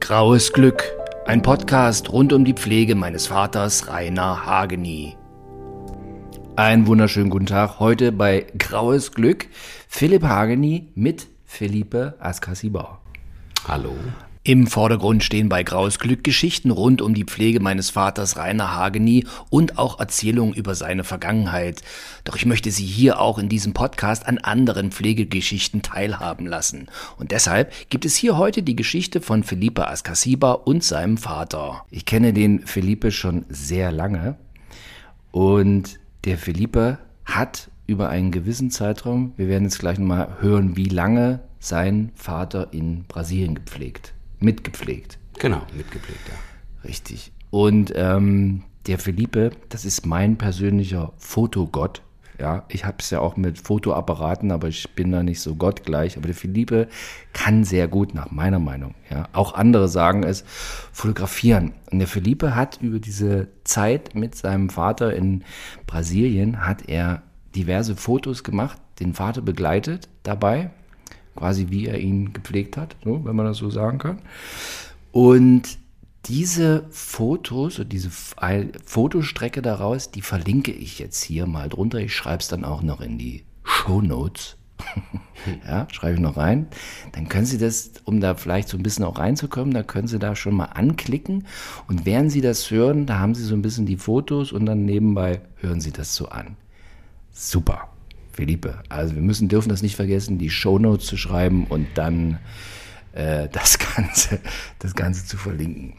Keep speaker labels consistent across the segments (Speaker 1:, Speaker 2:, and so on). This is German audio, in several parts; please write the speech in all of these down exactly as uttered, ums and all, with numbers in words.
Speaker 1: Graues Glück, ein Podcast rund um die Pflege meines Vaters Rainer Hageni. Einen wunderschönen guten Tag, heute bei Graues Glück, Philipp Hageni mit Felipe Ascasibar.
Speaker 2: Hallo.
Speaker 1: Im Vordergrund stehen bei Graues Glück Geschichten rund um die Pflege meines Vaters Rainer Hageni und auch Erzählungen über seine Vergangenheit. Doch ich möchte Sie hier auch in diesem Podcast an anderen Pflegegeschichten teilhaben lassen. Und deshalb gibt es hier heute die Geschichte von Felipe Ascasibar und seinem Vater. Ich kenne den Felipe schon sehr lange und der Felipe hat über einen gewissen Zeitraum, wir werden jetzt gleich nochmal hören, wie lange sein Vater in Brasilien gepflegt. Mitgepflegt.
Speaker 2: Genau, mitgepflegt, ja.
Speaker 1: Richtig. Und ähm, der Felipe, das ist mein persönlicher Fotogott. Ja, ich habe es ja auch mit Fotoapparaten, aber ich bin da nicht so gottgleich. Aber der Felipe kann sehr gut, nach meiner Meinung. Ja, auch andere sagen es, fotografieren. Und der Felipe hat über diese Zeit mit seinem Vater in Brasilien, hat er diverse Fotos gemacht, den Vater begleitet dabei. Quasi wie er ihn gepflegt hat, so, wenn man das so sagen kann. Und diese Fotos und diese Fotostrecke daraus, die verlinke ich jetzt hier mal drunter. Ich schreibe es dann auch noch in die Shownotes. Ja, schreibe ich noch rein. Dann können Sie das, um da vielleicht so ein bisschen auch reinzukommen, da können Sie da schon mal anklicken. Und während Sie das hören, da haben Sie so ein bisschen die Fotos und dann nebenbei hören Sie das so an. Super. Felipe, also wir müssen, dürfen das nicht vergessen, die Shownotes zu schreiben und dann äh, das Ganze, das Ganze zu verlinken.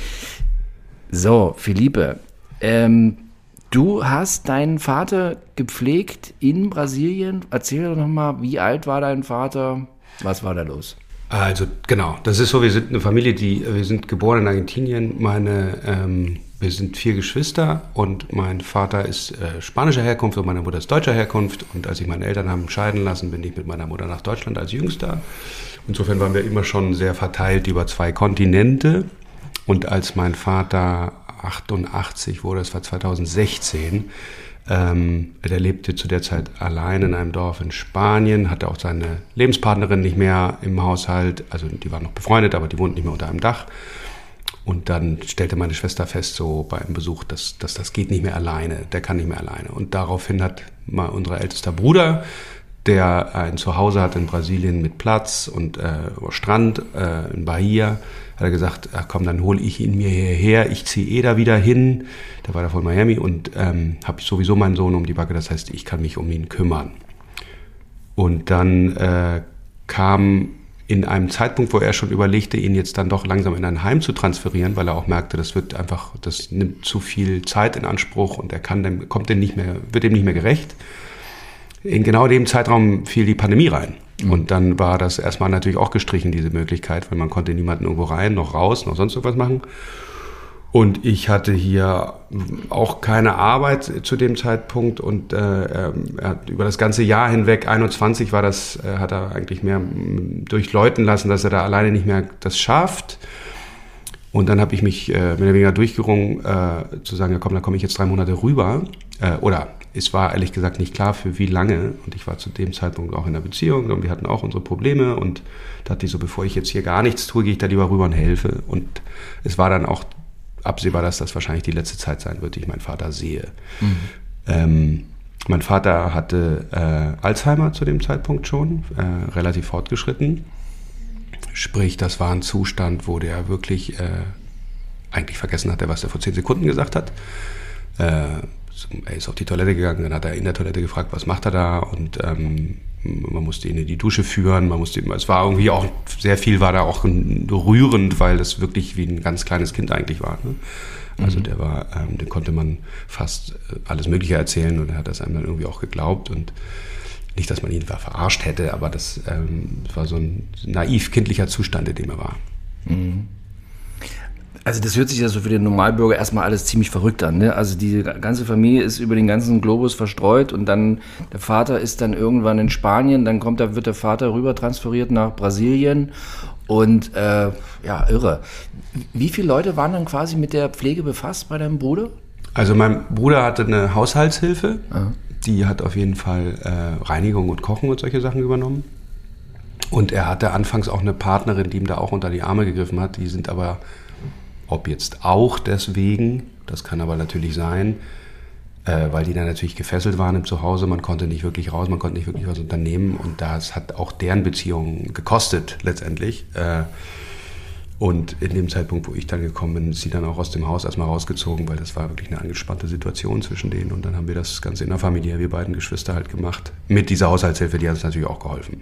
Speaker 1: So, Felipe, ähm, du hast deinen Vater gepflegt in Brasilien. Erzähl doch nochmal, wie alt war dein Vater? Was war da los?
Speaker 2: Also genau, das ist so, wir sind eine Familie, die, wir sind geboren in Argentinien. Meine, ähm, wir sind vier Geschwister und mein Vater ist äh, spanischer Herkunft und meine Mutter ist deutscher Herkunft. Und als ich meine Eltern haben scheiden lassen, bin ich mit meiner Mutter nach Deutschland als Jüngster. Insofern waren wir immer schon sehr verteilt über zwei Kontinente. Und als mein Vater achtundachtzig wurde, das war zweitausendsechzehn, Ähm, der lebte zu der Zeit allein in einem Dorf in Spanien, hatte auch seine Lebenspartnerin nicht mehr im Haushalt, also die waren noch befreundet, aber die wohnten nicht mehr unter einem Dach. Und dann stellte meine Schwester fest, so bei einem Besuch, dass, dass das geht nicht mehr alleine, der kann nicht mehr alleine. Und daraufhin hat mal unser ältester Bruder, der ein Zuhause hat in Brasilien mit Platz und äh, Strand äh, in Bahia, hat er gesagt, ach komm, dann hole ich ihn mir hierher, ich ziehe eh da wieder hin. Der war da von Miami und ähm, habe sowieso meinen Sohn um die Backe, das heißt, ich kann mich um ihn kümmern. Und dann äh, kam in einem Zeitpunkt, wo er schon überlegte, ihn jetzt dann doch langsam in ein Heim zu transferieren, weil er auch merkte, das wird einfach, das nimmt zu viel Zeit in Anspruch und er kann dem, kommt dem nicht mehr, wird dem nicht mehr gerecht. In genau dem Zeitraum fiel die Pandemie rein. Und dann war das erstmal natürlich auch gestrichen, diese Möglichkeit, weil man konnte niemanden irgendwo rein, noch raus, noch sonst irgendwas machen. Und ich hatte hier auch keine Arbeit zu dem Zeitpunkt und äh, er hat über das ganze Jahr hinweg, einundzwanzig war das, äh, hat er eigentlich mehr durchläuten lassen, dass er da alleine nicht mehr das schafft. Und dann habe ich mich äh, mehr oder weniger durchgerungen, äh, zu sagen, ja komm, da komme ich jetzt drei Monate rüber. Äh, oder es war ehrlich gesagt nicht klar, für wie lange. Und ich war zu dem Zeitpunkt auch in einer Beziehung und wir hatten auch unsere Probleme. Und da dachte ich so, bevor ich jetzt hier gar nichts tue, gehe ich da lieber rüber und helfe. Und es war dann auch absehbar, dass das wahrscheinlich die letzte Zeit sein wird, die ich meinen Vater sehe. Mhm. Ähm, mein Vater hatte äh, Alzheimer zu dem Zeitpunkt schon, äh, relativ fortgeschritten. Sprich, das war ein Zustand, wo der wirklich äh, eigentlich vergessen hatte, was er vor zehn Sekunden gesagt hat. Äh, er ist auf die Toilette gegangen, dann hat er in der Toilette gefragt, was macht er da? Und ähm, man musste ihn in die Dusche führen. Man musste, es war irgendwie auch, sehr viel war da auch rührend, weil das wirklich wie ein ganz kleines Kind eigentlich war. Ne? Also mhm. der war, ähm, dem konnte man fast alles Mögliche erzählen und er hat das einem dann irgendwie auch geglaubt und nicht, dass man ihn verarscht hätte, aber das ähm, war so ein naiv kindlicher Zustand, in dem er war.
Speaker 1: Mhm. Also das hört sich ja so für den Normalbürger erstmal alles ziemlich verrückt an, ne? Also die ganze Familie ist über den ganzen Globus verstreut und dann der Vater ist dann irgendwann in Spanien, dann kommt da, wird der Vater rüber transferiert nach Brasilien und äh, ja, irre. Wie viele Leute waren dann quasi mit der Pflege befasst bei deinem Bruder?
Speaker 2: Also mein Bruder hatte eine Haushaltshilfe,
Speaker 1: Aha.
Speaker 2: Die hat auf jeden Fall äh, Reinigung und Kochen und solche Sachen übernommen. Und er hatte anfangs auch eine Partnerin, die ihm da auch unter die Arme gegriffen hat. Die sind aber, ob jetzt auch deswegen, das kann aber natürlich sein, äh, weil die dann natürlich gefesselt waren im Zuhause. Man konnte nicht wirklich raus, man konnte nicht wirklich was unternehmen. Und das hat auch deren Beziehung gekostet letztendlich. Äh, und in dem Zeitpunkt, wo ich dann gekommen bin, ist sie dann auch aus dem Haus erstmal rausgezogen, weil das war wirklich eine angespannte Situation zwischen denen. Und dann haben wir das Ganze in der Familie, wir beiden Geschwister halt gemacht. Mit dieser Haushaltshilfe, die hat uns natürlich auch geholfen.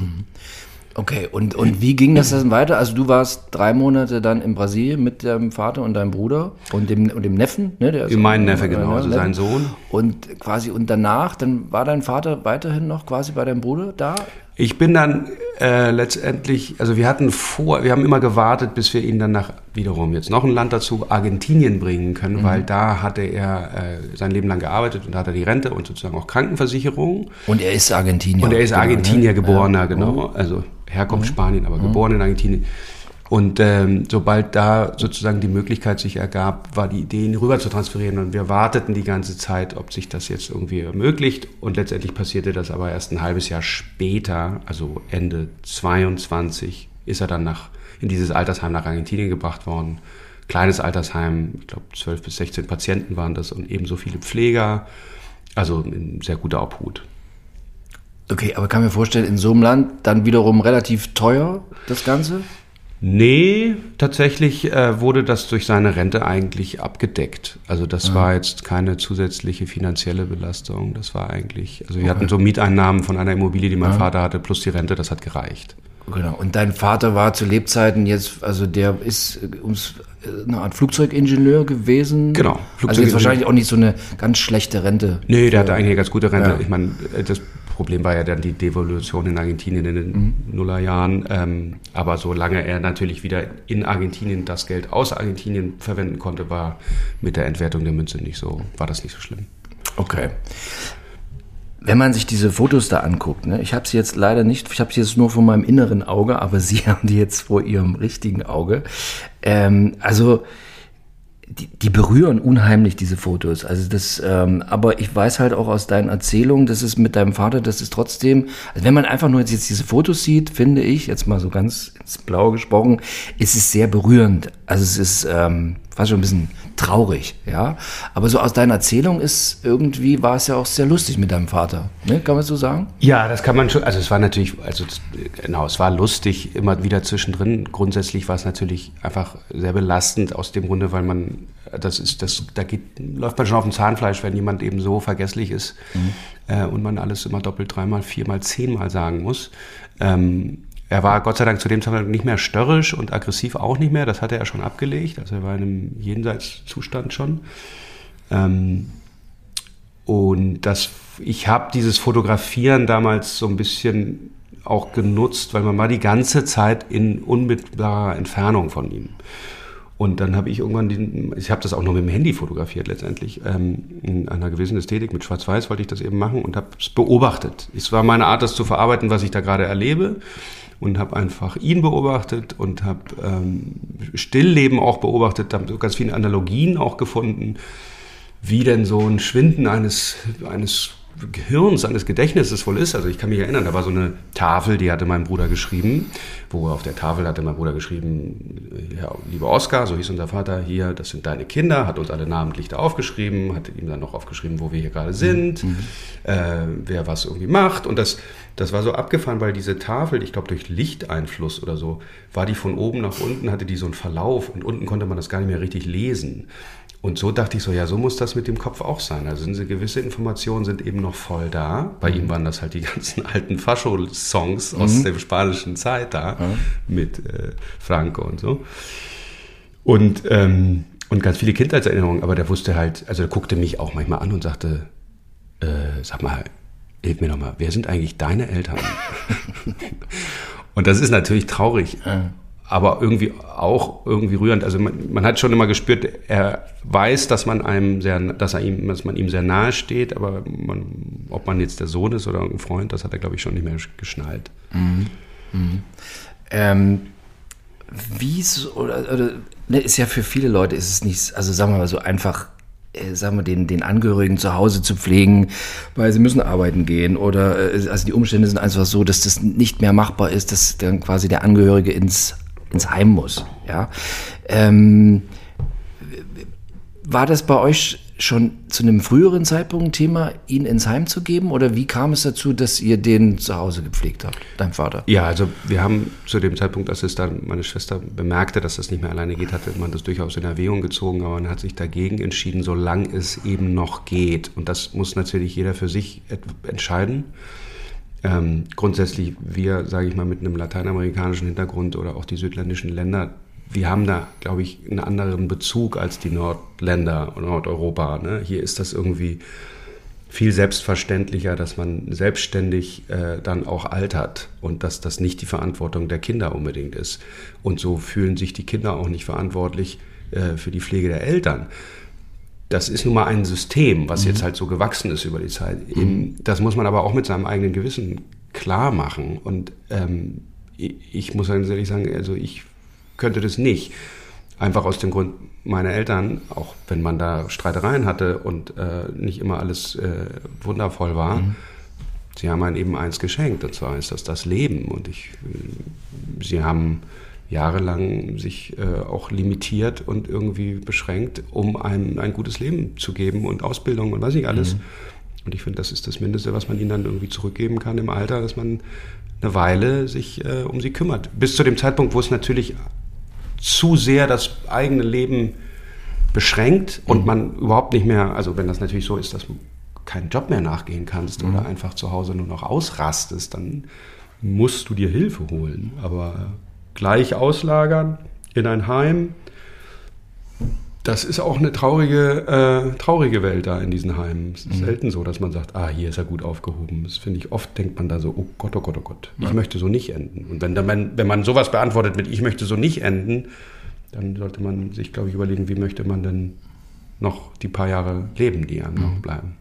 Speaker 1: Okay, und, und wie ging das dann weiter? Also du warst drei Monate dann in Brasilien mit deinem Vater und deinem Bruder und dem, und dem Neffen, ne? Der ist
Speaker 2: mein
Speaker 1: auch,
Speaker 2: Neffe, genau,
Speaker 1: äh,
Speaker 2: also sein Sohn.
Speaker 1: Und quasi, und danach, dann war dein Vater weiterhin noch quasi bei deinem Bruder da?
Speaker 2: Ich bin dann äh, letztendlich, also wir hatten vor, wir haben immer gewartet, bis wir ihn dann nach, wiederum jetzt noch ein Land dazu, Argentinien bringen können, mhm. weil da hatte er äh, sein Leben lang gearbeitet und da hat er die Rente und sozusagen auch Krankenversicherung.
Speaker 1: Und er ist Argentinier.
Speaker 2: Und er ist Argentinier,
Speaker 1: genau,
Speaker 2: geborener,
Speaker 1: ja.
Speaker 2: genau, also Herkunft
Speaker 1: mhm.
Speaker 2: Spanien, aber mhm. geboren in Argentinien. Und ähm, sobald da sozusagen die Möglichkeit sich ergab, war die Idee, ihn rüber zu transferieren. Und wir warteten die ganze Zeit, ob sich das jetzt irgendwie ermöglicht. Und letztendlich passierte das aber erst ein halbes Jahr später, also Ende zweiundzwanzig, ist er dann nach, in dieses Altersheim nach Argentinien gebracht worden. Kleines Altersheim, ich glaube zwölf bis sechzehn Patienten waren das und ebenso viele Pfleger. Also in sehr guter Obhut.
Speaker 1: Okay, aber kann mir vorstellen, in so einem Land dann wiederum relativ teuer, das Ganze?
Speaker 2: Nee, tatsächlich äh, wurde das durch seine Rente eigentlich abgedeckt. Also das ja. war jetzt keine zusätzliche finanzielle Belastung. Das war eigentlich, also wir okay. hatten so Mieteinnahmen von einer Immobilie, die mein ja. Vater hatte, plus die Rente, das hat gereicht.
Speaker 1: Genau. Und dein Vater war zu Lebzeiten jetzt, also der ist ums, eine Art Flugzeugingenieur gewesen.
Speaker 2: Genau.
Speaker 1: Also jetzt wahrscheinlich auch nicht so eine ganz schlechte Rente.
Speaker 2: Nee, der hatte eigentlich eine ganz gute Rente.
Speaker 1: Ja.
Speaker 2: Ich meine, das Problem war ja dann die Devolution in Argentinien in den mhm. Nullerjahren. Ähm, aber solange er natürlich wieder in Argentinien das Geld aus Argentinien verwenden konnte, war mit der Entwertung der Münze nicht so, war das nicht so schlimm.
Speaker 1: Okay. Wenn man sich diese Fotos da anguckt, ne, ich habe sie jetzt leider nicht, ich habe sie jetzt nur vor meinem inneren Auge, aber Sie haben die jetzt vor Ihrem richtigen Auge. Ähm, also die, die berühren unheimlich, diese Fotos. Also das, ähm, aber ich weiß halt auch aus deinen Erzählungen, dass es mit deinem Vater, das ist trotzdem, also wenn man einfach nur jetzt, jetzt diese Fotos sieht, finde ich, jetzt mal so ganz ins Blaue gesprochen, ist es sehr berührend. Also es ist ähm, fast schon ein bisschen traurig, ja. Aber so aus deiner Erzählung ist irgendwie, war es ja auch sehr lustig mit deinem Vater, ne? Kann man so sagen?
Speaker 2: Ja, das kann man schon, also es war natürlich, also genau, es war lustig, immer wieder zwischendrin. Grundsätzlich war es natürlich einfach sehr belastend aus dem Grunde, weil man, das ist, das, da geht, läuft man schon auf dem Zahnfleisch, wenn jemand eben so vergesslich ist mhm. äh, und man alles immer doppelt, dreimal, viermal, zehnmal sagen muss. Ähm, Er war Gott sei Dank zu dem Zeitpunkt nicht mehr störrisch und aggressiv auch nicht mehr. Das hatte er schon abgelegt. Also er war in einem Jenseitszustand schon. Ähm, und das, ich habe dieses Fotografieren damals so ein bisschen auch genutzt, weil man war die ganze Zeit in unmittelbarer Entfernung von ihm. Und dann habe ich irgendwann, den, ich habe das auch nur mit dem Handy fotografiert letztendlich, ähm, in einer gewissen Ästhetik, mit Schwarz-Weiß wollte ich das eben machen und habe es beobachtet. Es war meine Art, das zu verarbeiten, was ich da gerade erlebe. Und habe einfach ihn beobachtet und habe ähm, Stillleben auch beobachtet, habe ganz viele Analogien auch gefunden, wie denn so ein Schwinden eines, eines Gehirns, eines Gedächtnisses wohl ist. Also ich kann mich erinnern, da war so eine Tafel, die hatte mein Bruder geschrieben, wo auf der Tafel hatte mein Bruder geschrieben, ja, lieber Oskar, so hieß unser Vater, hier, das sind deine Kinder, hat uns alle namentlich da aufgeschrieben, hat ihm dann noch aufgeschrieben, wo wir hier gerade sind, mhm. äh, wer was irgendwie macht und das Das war so abgefahren, weil diese Tafel, ich glaube durch Lichteinfluss oder so, war die von oben nach unten, hatte die so einen Verlauf und unten konnte man das gar nicht mehr richtig lesen. Und so dachte ich so, ja, so muss das mit dem Kopf auch sein. Also sind gewisse Informationen sind eben noch voll da. Bei mhm. ihm waren das halt die ganzen alten Fascho-Songs mhm. aus der spanischen Zeit da, mhm. mit äh, Franco und so. Und, ähm, und ganz viele Kindheitserinnerungen, aber der wusste halt, also der guckte mich auch manchmal an und sagte, äh, sag mal, hilf mir noch mal, wer sind eigentlich deine Eltern? Und das ist natürlich traurig, ja. aber irgendwie auch irgendwie rührend. Also man, man hat schon immer gespürt, er weiß, dass man einem sehr, dass er ihm, dass man ihm sehr nahe steht, aber man, ob man jetzt der Sohn ist oder ein Freund, das hat er, glaube ich, schon nicht mehr geschnallt.
Speaker 1: Mhm. Mhm. Ähm, wie so, oder, oder ne, ist ja für viele Leute ist es nicht, also sagen wir mal so einfach äh, sagen wir, den, den Angehörigen zu Hause zu pflegen, weil sie müssen arbeiten gehen oder äh, also die Umstände sind einfach so, dass das nicht mehr machbar ist, dass dann quasi der Angehörige ins, ins Heim muss. Ja. Ähm, war das bei euch schon zu einem früheren Zeitpunkt Thema, ihn ins Heim zu geben? Oder wie kam es dazu, dass ihr den zu Hause gepflegt habt, dein Vater?
Speaker 2: Ja, also wir haben zu dem Zeitpunkt, als es dann meine Schwester bemerkte, dass das nicht mehr alleine geht, hatte man das durchaus in Erwägung gezogen, aber man hat sich dagegen entschieden, solange es eben noch geht. Und das muss natürlich jeder für sich entscheiden. Ähm, grundsätzlich wir, sage ich mal, mit einem lateinamerikanischen Hintergrund oder auch die südländischen Länder, wir haben da, glaube ich, einen anderen Bezug als die Nordländer und Nordeuropa. Ne? Hier ist das irgendwie viel selbstverständlicher, dass man selbstständig äh, dann auch altert und dass das nicht die Verantwortung der Kinder unbedingt ist. Und so fühlen sich die Kinder auch nicht verantwortlich äh, für die Pflege der Eltern. Das ist nun mal ein System, was mhm. jetzt halt so gewachsen ist über die Zeit. Mhm. Eben, das muss man aber auch mit seinem eigenen Gewissen klar machen. Und ähm, ich, ich muss ganz ehrlich sagen, also ich könnte das nicht. Einfach aus dem Grund, meine Eltern, auch wenn man da Streitereien hatte und äh, nicht immer alles äh, wundervoll war, mhm. sie haben einem eben eins geschenkt, und zwar ist das das Leben. Und ich, äh, sie haben jahrelang sich äh, auch limitiert und irgendwie beschränkt, um einem ein gutes Leben zu geben und Ausbildung und weiß nicht alles. Mhm. Und ich finde, das ist das Mindeste, was man ihnen dann irgendwie zurückgeben kann im Alter, dass man eine Weile sich äh, um sie kümmert. Bis zu dem Zeitpunkt, wo es natürlich zu sehr das eigene Leben beschränkt und man überhaupt nicht mehr, also wenn das natürlich so ist, dass du keinen Job mehr nachgehen kannst mhm. oder einfach zu Hause nur noch ausrastest, dann musst du dir Hilfe holen. Aber gleich auslagern in ein Heim, das ist auch eine traurige, äh, traurige Welt da in diesen Heimen. Es ist mhm. selten so, dass man sagt, ah, hier ist er gut aufgehoben. Das finde ich, oft denkt man da so, oh Gott, oh Gott, oh Gott, ich ja. möchte so nicht enden. Und wenn, dann, wenn man sowas beantwortet mit, ich möchte so nicht enden, dann sollte man sich, glaube ich, überlegen, wie möchte man denn noch die paar Jahre leben, die einem mhm. noch bleiben.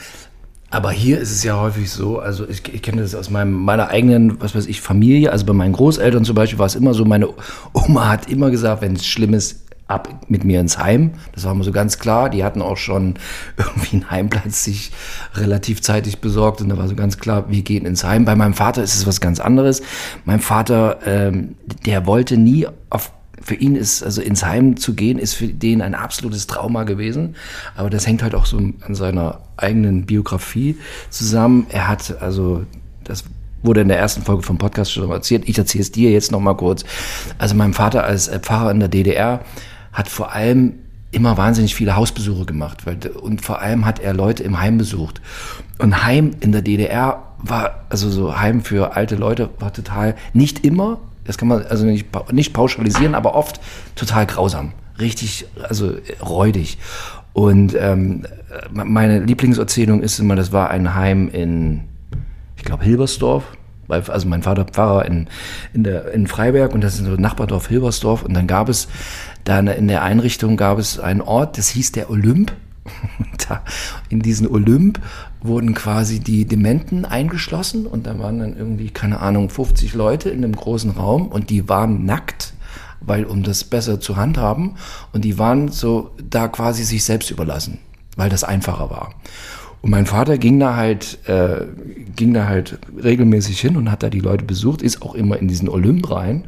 Speaker 1: Aber hier ist es ja häufig so, also ich, ich kenne das aus meinem, meiner eigenen, was weiß ich, Familie, also bei meinen Großeltern zum Beispiel war es immer so, meine Oma hat immer gesagt, wenn es schlimm ist, ab mit mir ins Heim. Das war immer so ganz klar. Die hatten auch schon irgendwie einen Heimplatz sich relativ zeitig besorgt und da war so ganz klar, wir gehen ins Heim. Bei meinem Vater ist es was ganz anderes. Mein Vater, ähm, der wollte nie auf Für ihn ist, also ins Heim zu gehen, ist für den ein absolutes Trauma gewesen. Aber das hängt halt auch so an seiner eigenen Biografie zusammen. Er hat, also, das wurde in der ersten Folge vom Podcast schon erzählt. Ich erzähle es dir jetzt noch mal kurz. Also mein Vater als Pfarrer in der D D R hat vor allem immer wahnsinnig viele Hausbesuche gemacht. Weil, und vor allem hat er Leute im Heim besucht. Und Heim in der D D R war, also so Heim für alte Leute war total, nicht immer, das kann man also nicht, nicht pauschalisieren, aber oft total grausam. Richtig, also räudig. Und ähm, meine Lieblingserzählung ist immer, das war ein Heim in, ich glaube, Hilbersdorf. Also mein Vater Pfarrer in, in, der, in Freiberg und das ist so Nachbardorf Hilbersdorf. Und dann gab es, da in der Einrichtung gab es einen Ort, das hieß der Olymp. Da, in diesen Olymp wurden quasi die Dementen eingeschlossen und da waren dann irgendwie, keine Ahnung, fünfzig Leute in einem großen Raum und die waren nackt, weil um das besser zu handhaben und die waren so da quasi sich selbst überlassen, weil das einfacher war. Und mein Vater ging da halt, äh, ging da halt regelmäßig hin und hat da die Leute besucht, ist auch immer in diesen Olymp rein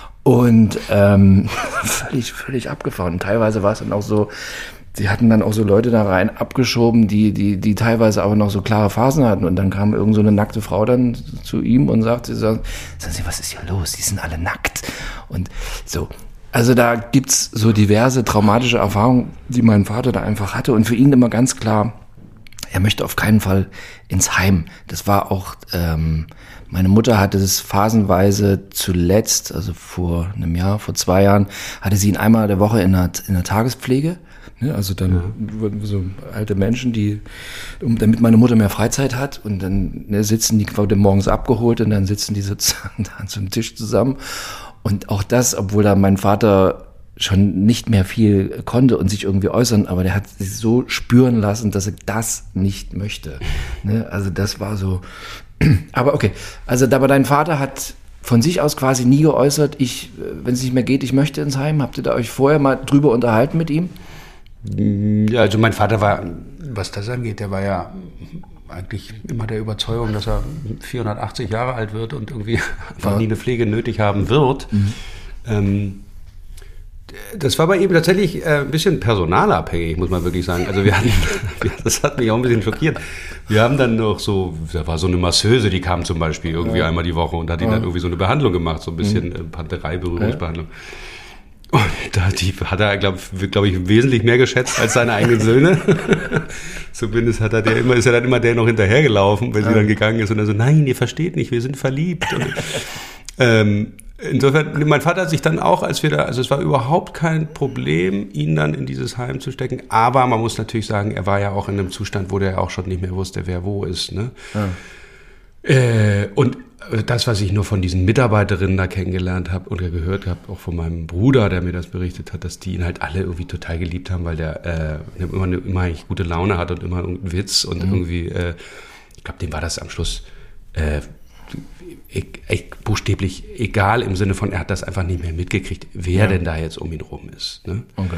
Speaker 1: und ähm, völlig, völlig abgefahren. Und teilweise war es dann auch so, sie hatten dann auch so Leute da rein abgeschoben, die, die, die teilweise aber noch so klare Phasen hatten. Und dann kam irgend so eine nackte Frau dann zu ihm und sagte, sagen Sie, was ist hier los? Die sind alle nackt. Und so. Also da gibt's so diverse traumatische Erfahrungen, die mein Vater da einfach hatte. Und für ihn immer ganz klar, er möchte auf keinen Fall ins Heim. Das war auch, ähm, meine Mutter hatte es phasenweise zuletzt, also vor einem Jahr, vor zwei Jahren, hatte sie ihn einmal der Woche in der, in der Tagespflege. Ne, also dann ja. wurden so alte Menschen, die, um, damit meine Mutter mehr Freizeit hat und dann ne, sitzen die quasi morgens abgeholt und dann sitzen die sozusagen da an so einem Tisch zusammen und auch das, obwohl da mein Vater schon nicht mehr viel konnte und sich irgendwie äußern, aber der hat sich so spüren lassen, dass er das nicht möchte. Ne, also das war so, aber okay, also aber dein Vater hat von sich aus quasi nie geäußert, ich, wenn es nicht mehr geht, ich möchte ins Heim. Habt ihr da euch vorher mal drüber unterhalten mit ihm?
Speaker 2: Ja, also mein Vater war, was das angeht, der war ja eigentlich immer der Überzeugung, dass er vierhundertachtzig Jahre alt wird und irgendwie einfach ja. nie eine Pflege nötig haben wird. Mhm. Ähm, das war bei ihm tatsächlich äh, ein bisschen personalabhängig, muss man wirklich sagen. Also wir hatten, das hat mich auch ein bisschen schockiert. Wir haben dann noch so, da war so eine Masseuse, die kam zum Beispiel irgendwie ja. einmal die Woche und hat ihm ja. dann irgendwie so eine Behandlung gemacht, so ein bisschen mhm. Panterei, Berührungsbehandlung. Ja. Und da die hat er, glaube glaub ich, wesentlich mehr geschätzt als seine eigenen Söhne. Zumindest hat er der immer, ist er dann immer der noch hinterhergelaufen, wenn sie dann gegangen ist und er so, nein, ihr versteht nicht, wir sind verliebt. Und, ähm, insofern, mein Vater hat sich dann auch, als wir da, also es war überhaupt kein Problem, ihn dann in dieses Heim zu stecken. Aber man muss natürlich sagen, er war ja auch in einem Zustand, wo der auch schon nicht mehr wusste, wer wo ist. Ne? Ja. Äh, und das, was ich nur von diesen Mitarbeiterinnen da kennengelernt habe oder gehört habe, auch von meinem Bruder, der mir das berichtet hat, dass die ihn halt alle irgendwie total geliebt haben, weil der äh, immer, eine, immer eigentlich gute Laune hat und immer einen Witz und mhm. irgendwie, äh, ich glaube, dem war das am Schluss äh, e- e- buchstäblich egal im Sinne von, er hat das einfach nicht mehr mitgekriegt, wer ja. denn da jetzt um ihn rum ist. Ne?
Speaker 1: Okay.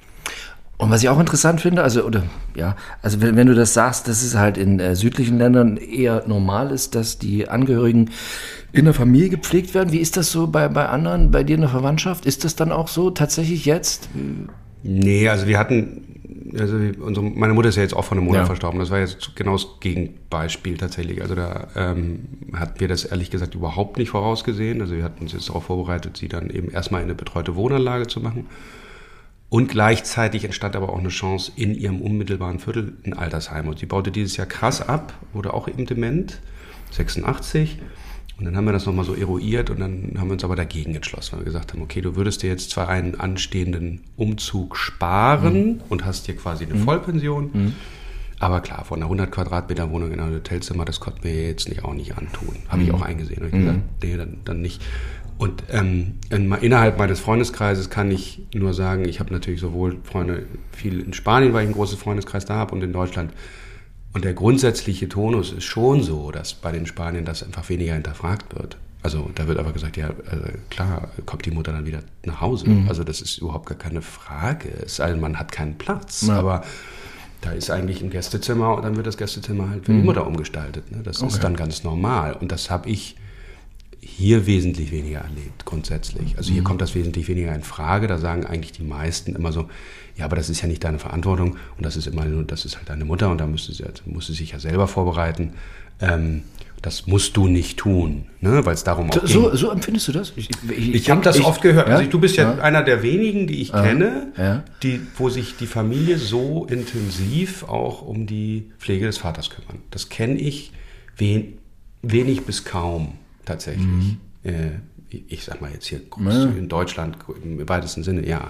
Speaker 1: Und was ich auch interessant finde, also oder ja, also wenn, wenn du das sagst, dass es halt in äh, südlichen Ländern eher normal ist, dass die Angehörigen in der Familie gepflegt werden. Wie ist das so bei, bei anderen, bei dir in der Verwandtschaft? Ist das dann auch so tatsächlich jetzt?
Speaker 2: Nee, also wir hatten, also unsere, meine Mutter ist ja jetzt auch vor einem Monat ja. verstorben. Das war jetzt genau das Gegenbeispiel tatsächlich. Also da ähm, hatten wir das ehrlich gesagt überhaupt nicht vorausgesehen. Also wir hatten uns jetzt darauf vorbereitet, sie dann eben erstmal in eine betreute Wohnanlage zu machen. Und gleichzeitig entstand aber auch eine Chance in ihrem unmittelbaren Viertel ein Altersheim. Und sie baute dieses Jahr krass ab, wurde auch eben dement, sechsundachtzig. Und dann haben wir das nochmal so eruiert und dann haben wir uns aber dagegen entschlossen, weil wir gesagt haben, okay, du würdest dir jetzt zwar einen anstehenden Umzug sparen mhm. und hast dir quasi eine mhm. Vollpension, mhm. aber klar, von einer hundert Quadratmeter Wohnung in einem Hotelzimmer, das konnten wir jetzt nicht, auch nicht antun. Habe mhm. ich auch eingesehen. Und ich mhm. gesagt, nee, dann, dann nicht. Und ähm, innerhalb meines Freundeskreises kann ich nur sagen, ich habe natürlich sowohl Freunde, viel in Spanien, weil ich einen großen Freundeskreis da habe, und in Deutschland. Und der grundsätzliche Tonus ist schon so, dass bei den Spaniern das einfach weniger hinterfragt wird. Also da wird aber gesagt, ja, also klar, kommt die Mutter dann wieder nach Hause. Mhm. Also das ist überhaupt gar keine Frage. Es sei denn, man hat keinen Platz. Ja. Aber da ist eigentlich ein Gästezimmer und dann wird das Gästezimmer halt für mhm. die Mutter umgestaltet. Ne? Das okay. ist dann ganz normal. Und das habe ich hier wesentlich weniger erlebt, grundsätzlich. Also hier mhm. kommt das wesentlich weniger in Frage. Da sagen eigentlich die meisten immer so, ja, aber das ist ja nicht deine Verantwortung und das ist immer nur, das ist halt deine Mutter und da musst du, musst du sich ja selber vorbereiten. Ähm, das musst du nicht tun, ne? Weil es darum auch
Speaker 1: so,
Speaker 2: ging.
Speaker 1: So empfindest du das? Ich,
Speaker 2: ich, ich habe das ich, oft gehört. Ja? Also du bist ja, ja einer der wenigen, die ich ah, kenne,
Speaker 1: ja.
Speaker 2: die, wo sich die Familie so intensiv auch um die Pflege des Vaters kümmern. Das kenne ich wen, wenig bis kaum. Tatsächlich. Mhm. Äh, ich sag mal jetzt hier groß, ja. in Deutschland im weitesten Sinne, ja.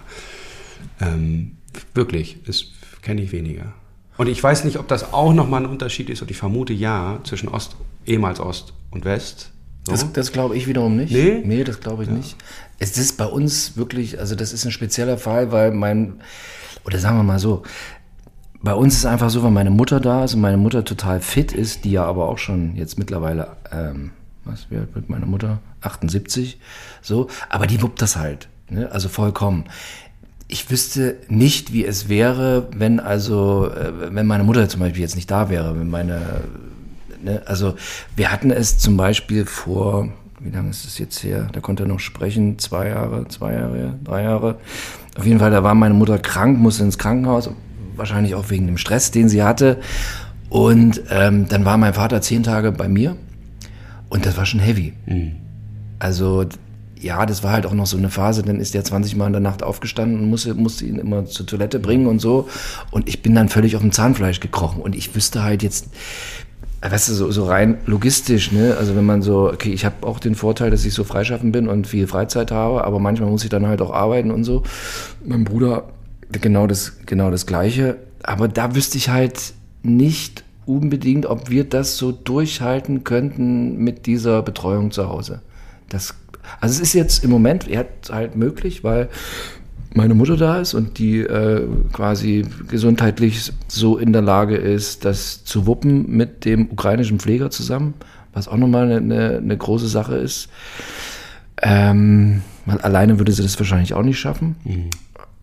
Speaker 2: Ähm, wirklich, das kenne ich weniger. Und ich weiß nicht, ob das auch nochmal ein Unterschied ist, und ich vermute ja, zwischen Ost, ehemals Ost und West. So.
Speaker 1: Das, das glaube ich wiederum nicht.
Speaker 2: Nee?
Speaker 1: Nee, das glaube ich ja. nicht. Es ist bei uns wirklich, also das ist ein spezieller Fall, weil mein, oder sagen wir mal so, bei uns ist es einfach so, weil meine Mutter da ist und meine Mutter total fit ist, die ja aber auch schon jetzt mittlerweile, ähm, was, wie alt wird meine Mutter? achtundsiebzig, so, aber die wuppt das halt, ne? Also vollkommen. Ich wüsste nicht, wie es wäre, wenn also, äh, wenn meine Mutter zum Beispiel jetzt nicht da wäre, wenn meine, ne? Also wir hatten es zum Beispiel vor, wie lange ist es jetzt her? Da konnte er noch sprechen, zwei Jahre, zwei Jahre, drei Jahre. Auf jeden Fall, da war meine Mutter krank, musste ins Krankenhaus, wahrscheinlich auch wegen dem Stress, den sie hatte. Und ähm, dann war mein Vater zehn Tage bei mir. Und das war schon heavy. Mhm. Also, ja, das war halt auch noch so eine Phase, dann ist der zwanzig Mal in der Nacht aufgestanden und musste, musste ihn immer zur Toilette bringen und so. Und ich bin dann völlig auf dem Zahnfleisch gekrochen. Und ich wüsste halt jetzt, weißt du, so, so rein logistisch, ne? Also wenn man so, okay, ich habe auch den Vorteil, dass ich so freischaffend bin und viel Freizeit habe, aber manchmal muss ich dann halt auch arbeiten und so. Mein Bruder, genau das, genau das Gleiche. Aber da wüsste ich halt nicht unbedingt, ob wir das so durchhalten könnten mit dieser Betreuung zu Hause. Das, also es ist jetzt im Moment halt möglich, weil meine Mutter da ist und die äh, quasi gesundheitlich so in der Lage ist, das zu wuppen mit dem ukrainischen Pfleger zusammen, was auch nochmal eine, eine, eine große Sache ist. Ähm, weil alleine würde sie das wahrscheinlich auch nicht schaffen. Mhm.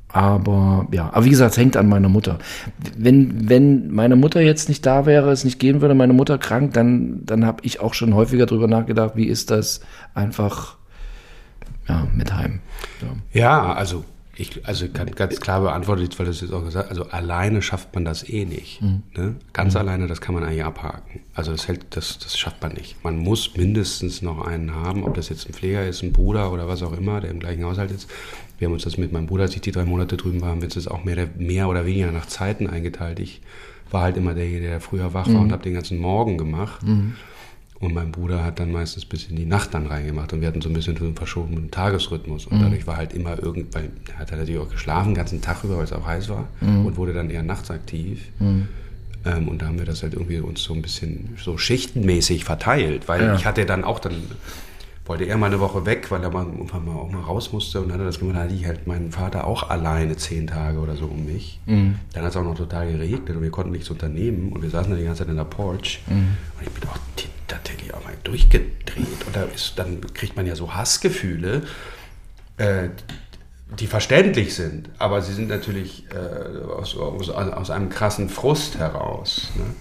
Speaker 1: Aber ja, aber wie gesagt, es hängt an meiner Mutter. Wenn, wenn meine Mutter jetzt nicht da wäre, es nicht gehen würde, meine Mutter krank, dann, dann habe ich auch schon häufiger drüber nachgedacht, wie ist das einfach ja, mit heim.
Speaker 2: Ja, ja also ich also kann ganz klar beantwortet, weil das jetzt auch gesagt, also alleine schafft man das eh nicht. Mhm. Ne? Ganz mhm. alleine, das kann man eigentlich abhaken. Also das hält, das, das schafft man nicht. Man muss mindestens noch einen haben, ob das jetzt ein Pfleger ist, ein Bruder oder was auch immer, der im gleichen Haushalt ist. Wir haben uns das mit meinem Bruder, als ich die drei Monate drüben war, haben wir uns das auch mehr, mehr oder weniger nach Zeiten eingeteilt. Ich war halt immer derjenige, der früher wach war mhm. und habe den ganzen Morgen gemacht. Mhm. Und mein Bruder hat dann meistens bis in die Nacht dann reingemacht. Und wir hatten so ein bisschen so einen verschobenen Tagesrhythmus. Und mhm. dadurch war halt immer irgend, weil er hat halt natürlich auch geschlafen, den ganzen Tag über, weil es auch heiß war. Mhm. Und wurde dann eher nachts aktiv. Mhm. Ähm, und da haben wir das halt irgendwie uns so ein bisschen so schichtenmäßig verteilt. Weil ja. ich hatte dann auch dann... wollte er mal eine Woche weg, weil er mal, irgendwann mal auch mal raus musste. Und dann hat er das gemacht, da hatte ich halt meinen Vater auch alleine zehn Tage oder so um mich. Mhm. Dann hat es auch noch total geregnet und wir konnten nichts unternehmen. Und wir saßen dann die ganze Zeit in der Porch. Mhm. Und ich bin auch tatsächlich auch mal durchgedreht. Und da ist, dann kriegt man ja so Hassgefühle, äh, die verständlich sind. Aber sie sind natürlich äh, aus, aus, aus einem krassen Frust heraus. Ne?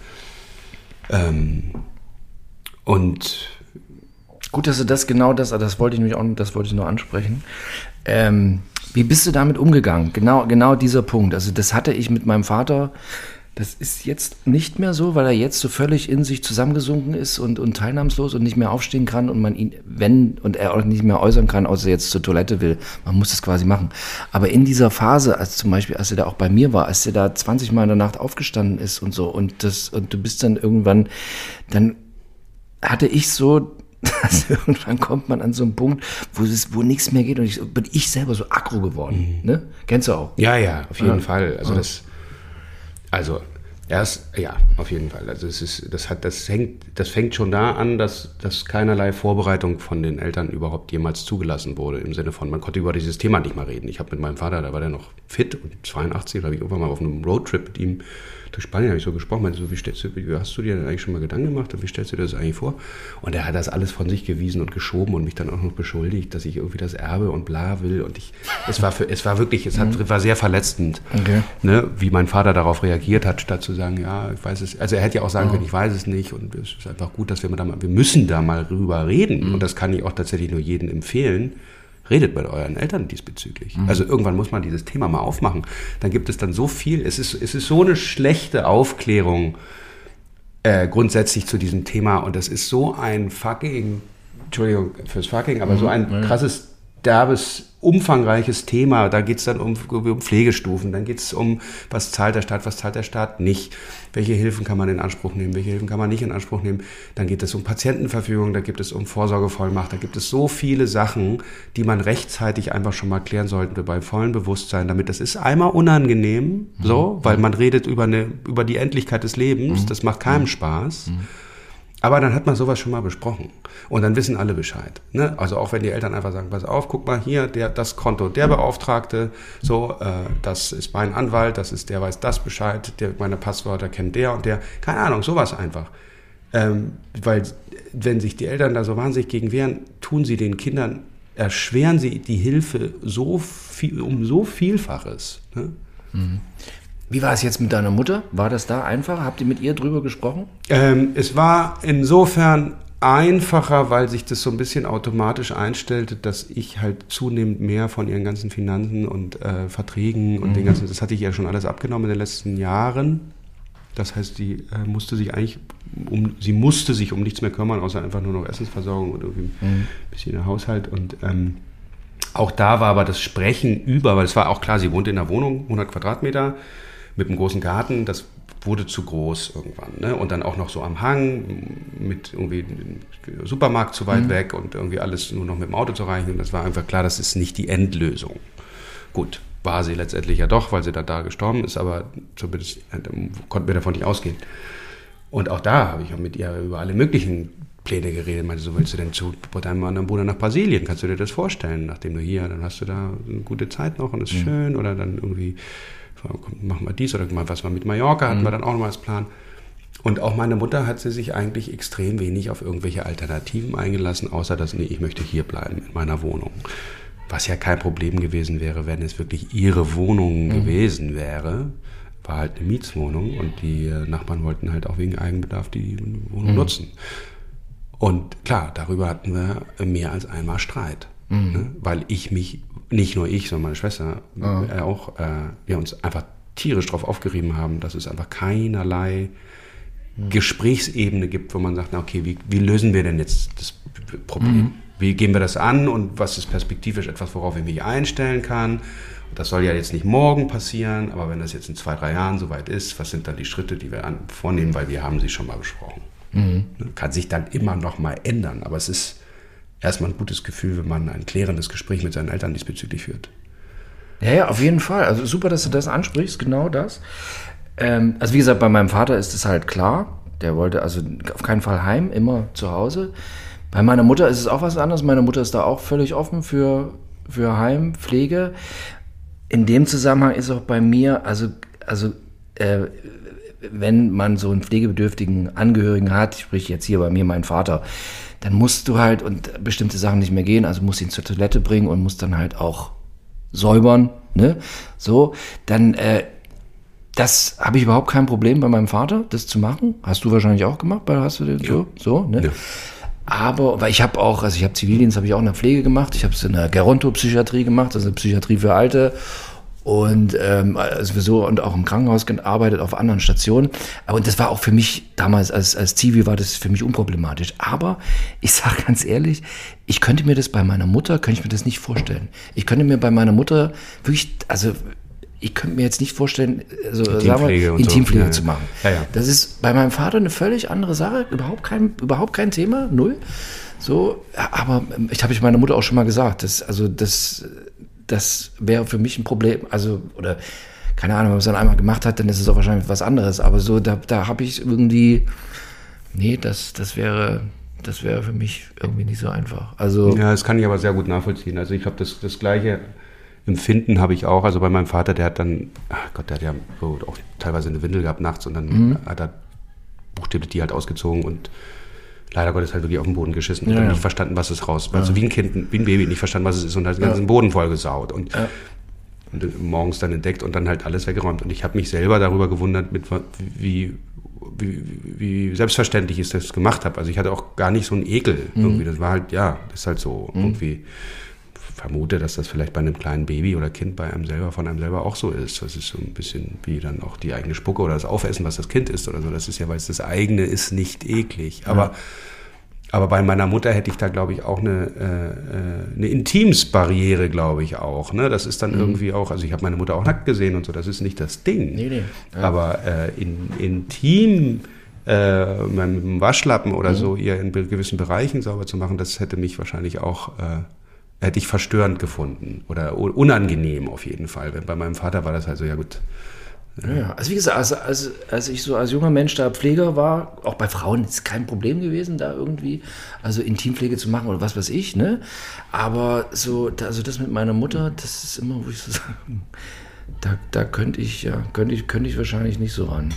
Speaker 2: Ähm, und...
Speaker 1: Gut, dass du das genau das, das wollte ich nämlich auch, das wollte ich nur ansprechen. Ähm, wie bist du damit umgegangen? Genau, genau dieser Punkt. Also das hatte ich mit meinem Vater. Das ist jetzt nicht mehr so, weil er jetzt so völlig in sich zusammengesunken ist und, und teilnahmslos und nicht mehr aufstehen kann und man ihn, wenn, und er auch nicht mehr äußern kann, außer er jetzt zur Toilette will. Man muss das quasi machen. Aber in dieser Phase, als zum Beispiel, als er da auch bei mir war, als er da zwanzig Mal in der Nacht aufgestanden ist und so und das, und du bist dann irgendwann, dann hatte ich so, also irgendwann kommt man an so einen Punkt, wo es, wo nichts mehr geht und ich bin ich selber so aggro geworden. Mhm. Ne? Kennst du auch?
Speaker 2: Ja, ja, auf jeden ja. Fall. Also ja. das, also erst, ja, auf jeden Fall. Also es ist, das hat, das hängt, das fängt schon da an, dass, dass keinerlei Vorbereitung von den Eltern überhaupt jemals zugelassen wurde. Im Sinne von, man konnte über dieses Thema nicht mal reden. Ich habe mit meinem Vater, da war der noch fit und zweiundachtzig, da habe ich irgendwann mal auf einem Roadtrip mit ihm durch Spanien habe ich so gesprochen, meinte so, wie stellst du, wie hast du dir denn eigentlich schon mal Gedanken gemacht und wie stellst du dir das eigentlich vor? Und er hat das alles von sich gewiesen und geschoben und mich dann auch noch beschuldigt, dass ich irgendwie das Erbe und bla will und ich, es war für, es war wirklich, es hat, mhm. war sehr verletzend, okay. ne, wie mein Vater darauf reagiert hat, statt zu sagen, ja, ich weiß es, also er hätte ja auch sagen oh. können, ich weiß es nicht und es ist einfach gut, dass wir da mal, wir müssen da mal drüber reden mhm. und das kann ich auch tatsächlich nur jedem empfehlen. Redet mit euren Eltern diesbezüglich. Mhm. Also irgendwann muss man dieses Thema mal aufmachen. Dann gibt es dann so viel, es ist, es ist so eine schlechte Aufklärung äh, grundsätzlich zu diesem Thema und das ist so ein fucking, Entschuldigung fürs fucking, aber mhm. so ein krasses, derbes, umfangreiches Thema. Da geht es dann um, um Pflegestufen, dann geht es um, was zahlt der Staat, was zahlt der Staat nicht, welche Hilfen kann man in Anspruch nehmen, welche Hilfen kann man nicht in Anspruch nehmen. Dann geht es um Patientenverfügung, da gibt es um Vorsorgevollmacht, da gibt es so viele Sachen, die man rechtzeitig einfach schon mal klären sollte bei vollem Bewusstsein, damit das ist einmal unangenehm, mhm. so, weil man redet über, eine, über die Endlichkeit des Lebens, mhm. das macht keinem mhm. Spaß. Mhm. Aber dann hat man sowas schon mal besprochen und dann wissen alle Bescheid. Ne? Also auch wenn die Eltern einfach sagen, pass auf, guck mal hier, der, das Konto, der Beauftragte, so, äh, das ist mein Anwalt, das ist der weiß das Bescheid, der meine Passwörter kennt der und der, keine Ahnung, sowas einfach. Ähm, weil wenn sich die Eltern da so wahnsinnig gegen wehren, tun sie den Kindern, erschweren sie die Hilfe so viel, um so Vielfaches. Ne?
Speaker 1: Mhm. Wie war es jetzt mit deiner Mutter? War das da einfach? Habt ihr mit ihr drüber gesprochen?
Speaker 2: Ähm, es war insofern einfacher, weil sich das so ein bisschen automatisch einstellte, dass ich halt zunehmend mehr von ihren ganzen Finanzen und äh, Verträgen und mhm. den ganzen, das hatte ich ja schon alles abgenommen in den letzten Jahren. Das heißt, die äh, musste sich eigentlich um, sie musste sich um nichts mehr kümmern, außer einfach nur noch Essensversorgung und irgendwie mhm. ein bisschen der Haushalt und ähm, auch da war aber das Sprechen über, weil es war auch klar, sie wohnte in einer Wohnung, hundert Quadratmeter, mit einem großen Garten, das wurde zu groß irgendwann. Ne? Und dann auch noch so am Hang, mit irgendwie Supermarkt zu weit mhm. weg und irgendwie alles nur noch mit dem Auto zu erreichen. Und das war einfach klar, das ist nicht die Endlösung. Gut, war sie letztendlich ja doch, weil sie dann da gestorben ist, aber zumindest konnten wir davon nicht ausgehen. Und auch da habe ich mit ihr über alle möglichen Pläne geredet. Meinte, so willst du denn zu deinem anderen Bruder nach Brasilien? Kannst du dir das vorstellen? Nachdem du hier, dann hast du da eine gute Zeit noch und ist mhm. schön oder dann irgendwie machen wir dies oder mal was wir mit Mallorca hatten mhm. wir dann auch noch mal als Plan. Und auch meine Mutter hat sie sich eigentlich extrem wenig auf irgendwelche Alternativen eingelassen, außer dass, nee, ich möchte hier bleiben in meiner Wohnung. Was ja kein Problem gewesen wäre, wenn es wirklich ihre Wohnung mhm. gewesen wäre. War halt eine Mietswohnung und die Nachbarn wollten halt auch wegen Eigenbedarf die Wohnung mhm. nutzen. Und klar, darüber hatten wir mehr als einmal Streit. Mhm. Ne? Weil ich mich, nicht nur ich, sondern meine Schwester, mhm. äh, auch, äh, wir uns einfach tierisch drauf aufgerieben haben, dass es einfach keinerlei mhm. Gesprächsebene gibt, wo man sagt, na okay, wie, wie lösen wir denn jetzt das Problem? Mhm. Wie gehen wir das an und was ist perspektivisch etwas, worauf ich mich einstellen kann? Das soll ja jetzt nicht morgen passieren, aber wenn das jetzt in zwei, drei Jahren soweit ist, was sind dann die Schritte, die wir an, vornehmen, weil wir haben sie schon mal besprochen. Mhm. Kann sich dann immer noch mal ändern, aber es ist erstmal ein gutes Gefühl, wenn man ein klärendes Gespräch mit seinen Eltern diesbezüglich führt.
Speaker 1: Ja, ja, auf jeden Fall. Also super, dass du das ansprichst, genau das. Ähm, also wie gesagt, bei meinem Vater ist es halt klar, der wollte also auf keinen Fall heim, immer zu Hause. Bei meiner Mutter ist es auch was anderes. Meine Mutter ist da auch völlig offen für, für Heimpflege. In dem Zusammenhang ist auch bei mir, also, also äh, wenn man so einen pflegebedürftigen Angehörigen hat, sprich jetzt hier bei mir mein Vater, dann musst du halt und bestimmte Sachen nicht mehr gehen, also musst ihn zur Toilette bringen und musst dann halt auch säubern, ne? So, dann äh, das habe ich überhaupt kein Problem bei meinem Vater, das zu machen. Hast du wahrscheinlich auch gemacht, weil hast du den so, so, ne? Ja. Aber, weil ich habe auch, also ich habe Zivildienst, habe ich auch in der Pflege gemacht. Ich habe es in der Gerontopsychiatrie gemacht, also Psychiatrie für Alte. Und ähm, also für so und auch im Krankenhaus gearbeitet, auf anderen Stationen. Aber das war auch für mich damals als als Zivi war das für mich unproblematisch. Aber ich sage ganz ehrlich, ich könnte mir das bei meiner Mutter, könnte ich mir das nicht vorstellen. Ich könnte mir bei meiner Mutter wirklich, also ich könnte mir jetzt nicht vorstellen, also
Speaker 2: Intimpflege,
Speaker 1: sagen wir, Intimpflege
Speaker 2: so.
Speaker 1: zu machen.
Speaker 2: Ja, ja.
Speaker 1: Das ist bei meinem Vater eine völlig andere Sache, überhaupt kein, überhaupt kein Thema, null. So, aber ich habe ich meiner Mutter auch schon mal gesagt, das, also das, das wäre für mich ein Problem, also oder keine Ahnung, wenn man es dann einmal gemacht hat, dann ist es auch wahrscheinlich was anderes. Aber so, da, da habe ich irgendwie, nee, das, das wäre, das wäre für mich irgendwie nicht so einfach. Also
Speaker 2: ja, das kann ich aber sehr gut nachvollziehen. Also ich habe das, das gleiche Empfinden habe ich auch, also bei meinem Vater, der hat dann, ach Gott, der hat ja so auch teilweise eine Windel gehabt nachts und dann mhm. hat er buchstäblich die halt ausgezogen und leider Gottes halt wirklich auf den Boden geschissen und
Speaker 1: ja,
Speaker 2: dann
Speaker 1: ja.
Speaker 2: nicht verstanden, was es raus,
Speaker 1: ja.
Speaker 2: also wie ein Kind, wie ein Baby nicht verstanden, was es ist und hat den ganzen
Speaker 1: ja.
Speaker 2: Boden vollgesaut und,
Speaker 1: ja.
Speaker 2: und morgens dann entdeckt und dann halt alles weggeräumt und ich habe mich selber darüber gewundert, mit wie, wie, wie selbstverständlich ich das gemacht habe. Also ich hatte auch gar nicht so einen Ekel mhm. irgendwie, das war halt, ja, das ist halt so mhm. irgendwie, vermute, dass das vielleicht bei einem kleinen Baby oder Kind bei einem selber, von einem selber auch so ist. Das ist so ein bisschen wie dann auch die eigene Spucke oder das Aufessen, was das Kind isst oder so. Das ist ja, weil es das eigene ist, nicht eklig. Aber, ja. aber bei meiner Mutter hätte ich da, glaube ich, auch eine, äh, eine Intimsbarriere, glaube ich auch. Ne? Das ist dann mhm. irgendwie auch, also ich habe meine Mutter auch nackt gesehen und so, das ist nicht das Ding. Nee, nee. Ja. Aber äh, in, intim äh, mit einem Waschlappen oder mhm. so, ihr in gewissen Bereichen sauber zu machen, das hätte mich wahrscheinlich auch äh, hätte ich verstörend gefunden oder unangenehm auf jeden Fall. Bei meinem Vater war das halt so, ja gut.
Speaker 1: Ja, ja. Also wie gesagt, als, als, als ich so als junger Mensch da Pfleger war, auch bei Frauen ist kein Problem gewesen, da irgendwie, also Intimpflege zu machen oder was weiß ich, ne? Aber so, also das mit meiner Mutter, das ist immer, wo ich so sage, da, da könnte ich, ja, könnte ich, könnte ich wahrscheinlich nicht so ran.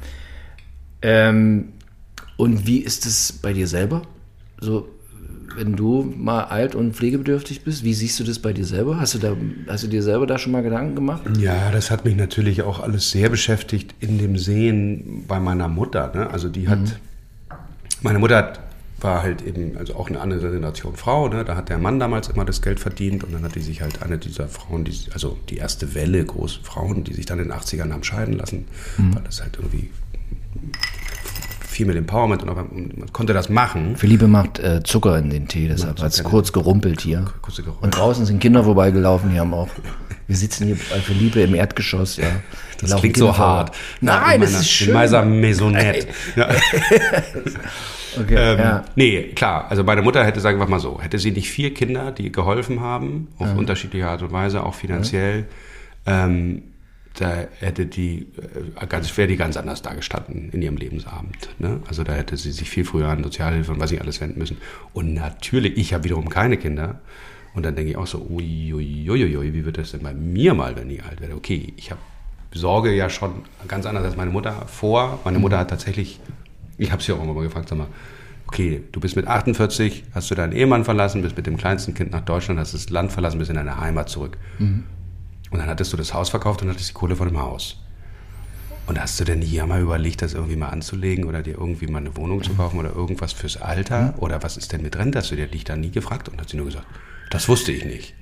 Speaker 1: Ähm, und wie ist es bei dir selber? So, wenn du mal alt und pflegebedürftig bist, wie siehst du das bei dir selber? Hast du, da, hast du dir selber da schon mal Gedanken gemacht?
Speaker 2: Ja, das hat mich natürlich auch alles sehr beschäftigt in dem Sehen bei meiner Mutter. Ne? Also die hat, mhm. meine Mutter hat, war halt eben also auch eine andere Generation Frau. Ne? Da hat der Mann damals immer das Geld verdient und dann hat die sich halt eine dieser Frauen, die, also die erste Welle große Frauen, die sich dann in den achtzigern haben scheiden lassen, mhm. weil das halt irgendwie viel mit Empowerment und man konnte das machen.
Speaker 1: Philippe macht äh, Zucker in den Tee, deshalb hat es kurz gerumpelt hier. Und draußen sind Kinder vorbeigelaufen, die haben auch, wir sitzen hier bei Philippe im Erdgeschoss, ja.
Speaker 2: Das klingt Kinder so hart.
Speaker 1: Nein, das ist schön.
Speaker 2: In meiner Maisonette. Ja.
Speaker 1: Okay,
Speaker 2: ähm,
Speaker 1: ja.
Speaker 2: Nee, klar, also meine Mutter hätte, sagen wir mal so, hätte sie nicht vier Kinder, die geholfen haben, auf ja. unterschiedliche Art und Weise, auch finanziell, ja. ähm, da hätte die, ganz, wäre die ganz anders dagestanden in ihrem Lebensabend. Ne? Also da hätte sie sich viel früher an Sozialhilfe und was ich alles wenden müssen. Und natürlich, ich habe wiederum keine Kinder. Und dann denke ich auch so, uiuiuiui, wie wird das denn bei mir mal, wenn ich alt werde? Okay, ich habe Sorge ja schon ganz anders als meine Mutter vor. Meine Mutter hat tatsächlich, ich habe sie auch immer mal gefragt, sag mal, okay, du bist mit achtundvierzig, hast du deinen Ehemann verlassen, bist mit dem kleinsten Kind nach Deutschland, hast das Land verlassen, bist in deine Heimat zurück. Mhm. Und dann hattest du das Haus verkauft und hattest die Kohle von dem Haus. Und hast du denn hier mal überlegt, das irgendwie mal anzulegen oder dir irgendwie mal eine Wohnung zu kaufen oder irgendwas fürs Alter? Mhm. Oder was ist denn mit Rente? Hast du dir dich da nie gefragt? Und hat sie nur gesagt, das wusste ich nicht.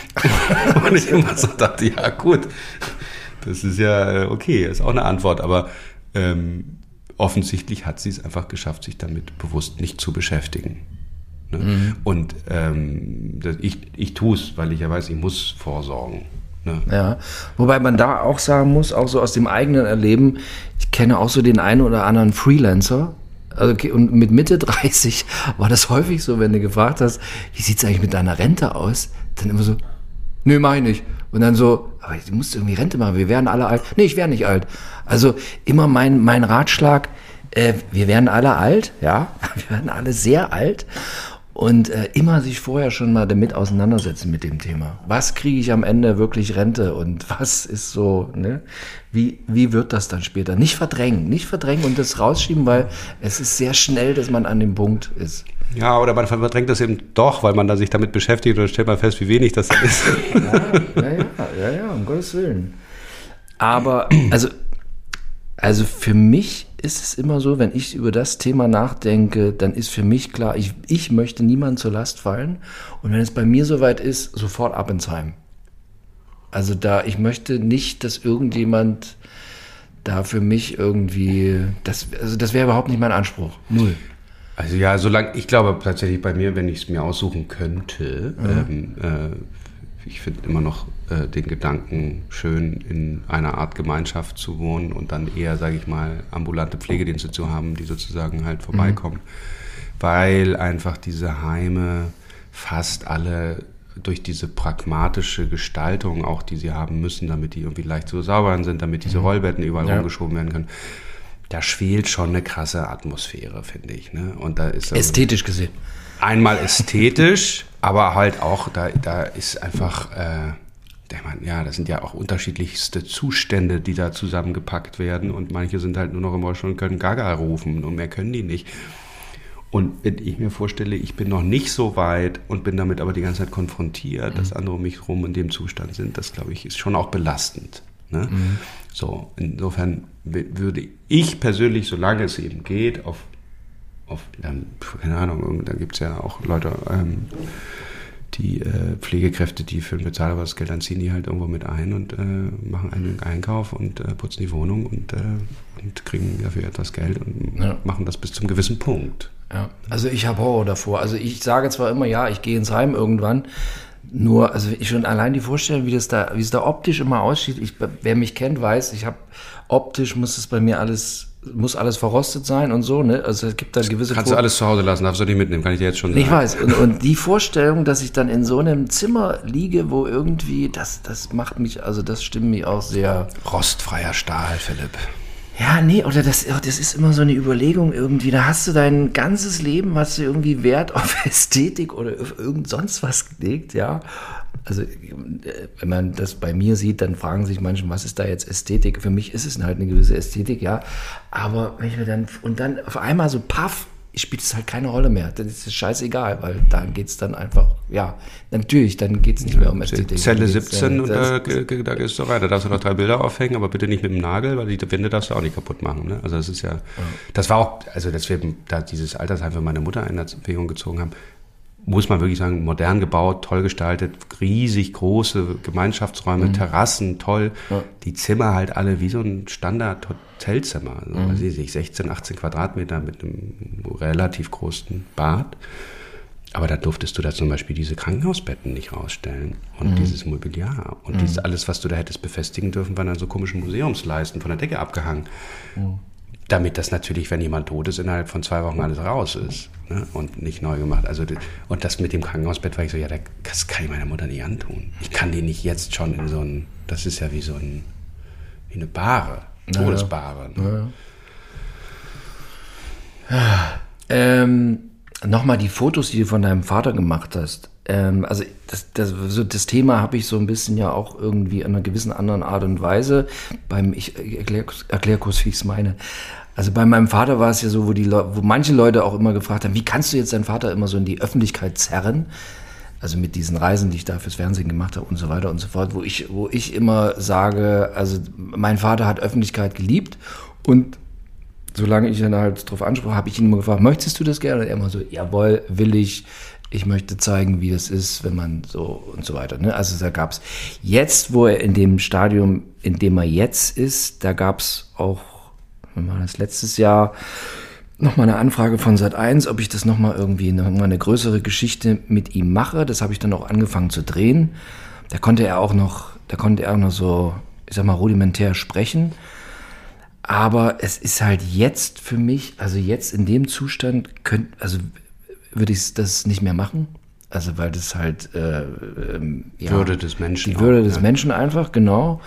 Speaker 2: Und ich immer so dachte, ja gut, das ist ja okay, ist auch eine Antwort, aber ähm, offensichtlich hat sie es einfach geschafft, sich damit bewusst nicht zu beschäftigen. Ne? Mhm. Und ähm, das, ich, ich tue es, weil ich ja weiß, ich muss vorsorgen. Ne?
Speaker 1: Ja, wobei man da auch sagen muss, auch so aus dem eigenen Erleben, ich kenne auch so den einen oder anderen Freelancer, also okay, und mit Mitte dreißig war das häufig so, wenn du gefragt hast, wie sieht es eigentlich mit deiner Rente aus? Dann immer so, nö, mach ich nicht. Und dann so, aber du musst irgendwie Rente machen, wir werden alle alt. Nee, ich werde nicht alt. Also immer mein, mein Ratschlag, äh, wir werden alle alt, ja, wir werden alle sehr alt. Und äh, immer sich vorher schon mal damit auseinandersetzen mit dem Thema. Was kriege ich am Ende wirklich Rente und was ist so, ne? Wie, wie wird das dann später? Nicht verdrängen, nicht verdrängen und das rausschieben, weil es ist sehr schnell, dass man an dem Punkt ist.
Speaker 2: Ja, oder man verdrängt das eben doch, weil man da sich damit beschäftigt und stellt man fest, wie wenig das dann ist.
Speaker 1: Ja, ja, ja, ja, ja, um Gottes Willen. Aber, also, also für mich ist es immer so, wenn ich über das Thema nachdenke, dann ist für mich klar, ich, ich möchte niemandem zur Last fallen. Und wenn es bei mir soweit ist, sofort ab ins Heim. Also da, ich möchte nicht, dass irgendjemand da für mich irgendwie, das, also das wäre überhaupt nicht mein Anspruch. Null.
Speaker 2: Also ja, solange, ich glaube tatsächlich bei mir, wenn ich es mir aussuchen könnte, mhm. ähm, äh, ich finde immer noch äh, den Gedanken schön, in einer Art Gemeinschaft zu wohnen und dann eher, sage ich mal, ambulante Pflegedienste zu haben, die sozusagen halt vorbeikommen. Mhm. Weil einfach diese Heime fast alle durch diese pragmatische Gestaltung auch, die sie haben müssen, damit die irgendwie leicht zu sauber sind, damit diese Rollbetten überall ja. rumgeschoben werden können, da schwelt schon eine krasse Atmosphäre, finde ich. Ne? Und da ist
Speaker 1: ästhetisch gesehen.
Speaker 2: Einmal ästhetisch, aber halt auch, da, da ist einfach, äh, ich meine, ja, das sind ja auch unterschiedlichste Zustände, die da zusammengepackt werden und manche sind halt nur noch im Rollstuhl und können Gaga rufen und mehr können die nicht. Und wenn ich mir vorstelle, ich bin noch nicht so weit und bin damit aber die ganze Zeit konfrontiert, mhm. dass andere um mich herum in dem Zustand sind, das, glaube ich, ist schon auch belastend. Ne? Mhm. So, insofern würde ich persönlich, solange es eben geht, auf Auf, dann, keine Ahnung, da gibt es ja auch Leute, ähm, die äh, Pflegekräfte, die für ein bezahlbares Geld, dann ziehen die halt irgendwo mit ein und äh, machen einen Einkauf und äh, putzen die Wohnung und, äh, und kriegen dafür etwas Geld und ja. machen das bis zum gewissen Punkt.
Speaker 1: Ja. Also ich habe Horror davor. Also ich sage zwar immer, ja, ich gehe ins Heim irgendwann, nur, also ich schon allein die Vorstellung, wie das da, wie es da optisch immer aussieht. Ich, wer mich kennt, weiß, ich habe optisch muss es bei mir alles muss alles verrostet sein und so, ne? Also es gibt da gewisse...
Speaker 2: Kannst du alles zu Hause lassen, darfst du nicht mitnehmen, kann ich dir jetzt schon sagen.
Speaker 1: Ich weiß. Und, und die Vorstellung, dass ich dann in so einem Zimmer liege, wo irgendwie, das, das macht mich, also das stimmt mich auch sehr...
Speaker 2: Rostfreier Stahl, Philipp.
Speaker 1: Ja, nee, oder das, das ist immer so eine Überlegung irgendwie, da hast du dein ganzes Leben, hast du irgendwie Wert auf Ästhetik oder auf irgend sonst was gelegt, ja. Also wenn man das bei mir sieht, dann fragen sich manche, was ist da jetzt Ästhetik? Für mich ist es halt eine gewisse Ästhetik, ja. Aber wenn ich mir dann, und dann auf einmal so paff, spielt es halt keine Rolle mehr. Dann ist es scheißegal, weil dann geht es dann einfach, ja, natürlich, dann geht es nicht mehr um Ästhetik.
Speaker 2: Zelle siebzehn und da, da gehst du rein, da darfst du noch drei Bilder aufhängen, aber bitte nicht mit dem Nagel, weil die Wände darfst du auch nicht kaputt machen. Ne? Also das ist ja, ja, das war auch, also dass wir da dieses Altersheim für meine Mutter in Erwägung gezogen haben, muss man wirklich sagen, modern gebaut, toll gestaltet, riesig große Gemeinschaftsräume, mhm. Terrassen, toll. Ja. Die Zimmer halt alle wie so ein Standard-Hotelzimmer. Also, mhm. weiß ich nicht, sechzehn, achtzehn Quadratmeter mit einem relativ großen Bad. Aber da durftest du da zum Beispiel diese Krankenhausbetten nicht rausstellen und mhm. dieses Mobiliar. Und mhm. dieses alles, was du da hättest befestigen dürfen, waren dann so komische Museumsleisten von der Decke abgehangen. Mhm. Damit das natürlich, wenn jemand tot ist, innerhalb von zwei Wochen alles raus ist, ne? Und nicht neu gemacht. Also, und das mit dem Krankenhausbett war ich so, ja, das kann ich meiner Mutter nicht antun. Ich kann die nicht jetzt schon in so ein, das ist ja wie so ein, wie eine Bahre, Todesbahre. Ne?
Speaker 1: Ja. Ja. Ähm, nochmal die Fotos, die du von deinem Vater gemacht hast. ähm, also das, das, so das Thema habe ich so ein bisschen ja auch irgendwie in einer gewissen anderen Art und Weise. Beim, ich erkläre erklär kurz, wie ich es meine. Also bei meinem Vater war es ja so, wo, die Le- wo manche Leute auch immer gefragt haben, wie kannst du jetzt deinen Vater immer so in die Öffentlichkeit zerren? Also mit diesen Reisen, die ich da fürs Fernsehen gemacht habe und so weiter und so fort, wo ich, wo ich immer sage, also mein Vater hat Öffentlichkeit geliebt und solange ich dann halt drauf ansprach, habe ich ihn immer gefragt, möchtest du das gerne? Und er immer so, jawohl, will ich. Ich möchte zeigen, wie das ist, wenn man so und so weiter. Ne? Also da gab's jetzt, wo er in dem Stadium, in dem er jetzt ist, da gab's auch, wir waren das letztes Jahr, nochmal eine Anfrage von Sat eins, ob ich das nochmal irgendwie, nochmal eine größere Geschichte mit ihm mache. Das habe ich dann auch angefangen zu drehen. Da konnte er auch noch, da konnte er auch noch so, ich sag mal, rudimentär sprechen. Aber es ist halt jetzt für mich, also jetzt in dem Zustand, könnt, also würde ich das nicht mehr machen. Also weil das halt äh, ähm, ja,
Speaker 2: Würde des Menschen.
Speaker 1: Die Würde
Speaker 2: auch,
Speaker 1: des
Speaker 2: ja.
Speaker 1: Menschen einfach, genau.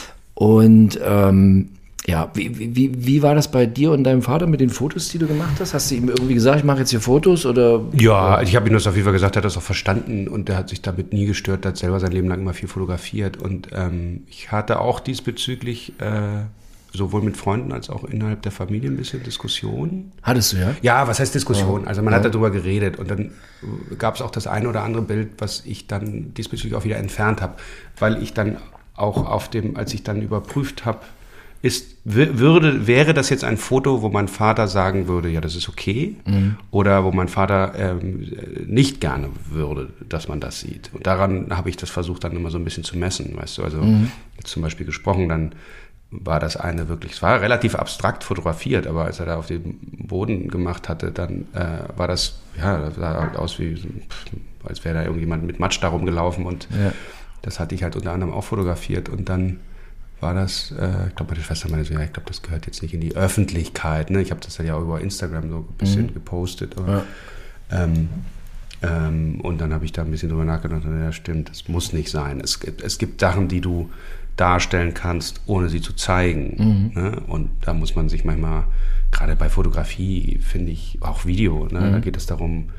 Speaker 1: Und ähm, ja, wie, wie, wie war das bei dir und deinem Vater mit den Fotos, die du gemacht hast? Hast du ihm irgendwie gesagt, ich mache jetzt hier Fotos oder?
Speaker 2: Ja, ich habe ihm das auf jeden Fall gesagt, er hat das auch verstanden und der hat sich damit nie gestört, der hat selber sein Leben lang immer viel fotografiert und ähm, ich hatte auch diesbezüglich äh, sowohl mit Freunden als auch innerhalb der Familie ein bisschen Diskussionen.
Speaker 1: Hattest du, ja?
Speaker 2: Ja, was heißt Diskussion? Also man
Speaker 1: Ja.
Speaker 2: hat darüber geredet und dann gab es auch das eine oder andere Bild, was ich dann diesbezüglich auch wieder entfernt habe, weil ich dann auch auf dem, als ich dann überprüft habe, ist, würde, wäre das jetzt ein Foto, wo mein Vater sagen würde, ja, das ist okay, mhm. oder wo mein Vater ähm, nicht gerne würde, dass man das sieht. Und daran habe ich das versucht dann immer so ein bisschen zu messen, weißt du, also mhm. jetzt zum Beispiel gesprochen, dann war das eine wirklich, es war relativ abstrakt fotografiert, aber als er da auf dem Boden gemacht hatte, dann äh, war das, ja, das sah halt aus wie, als wäre da irgendjemand mit Matsch da rumgelaufen und ja. Das hatte ich halt unter anderem auch fotografiert und dann war das, äh, ich glaube, meine Schwester meinte so, ja, ich glaube, das gehört jetzt nicht in die Öffentlichkeit, ne? Ich habe das dann ja auch über Instagram so ein bisschen mhm. gepostet, aber, ja. ähm, ähm, und dann habe ich da ein bisschen drüber nachgedacht und ja, stimmt, das muss nicht sein. Es gibt, es gibt Sachen, die du darstellen kannst, ohne sie zu zeigen. Mhm. Ne? Und da muss man sich manchmal, gerade bei Fotografie, finde ich, auch Video, ne? Mhm. Da geht es darum,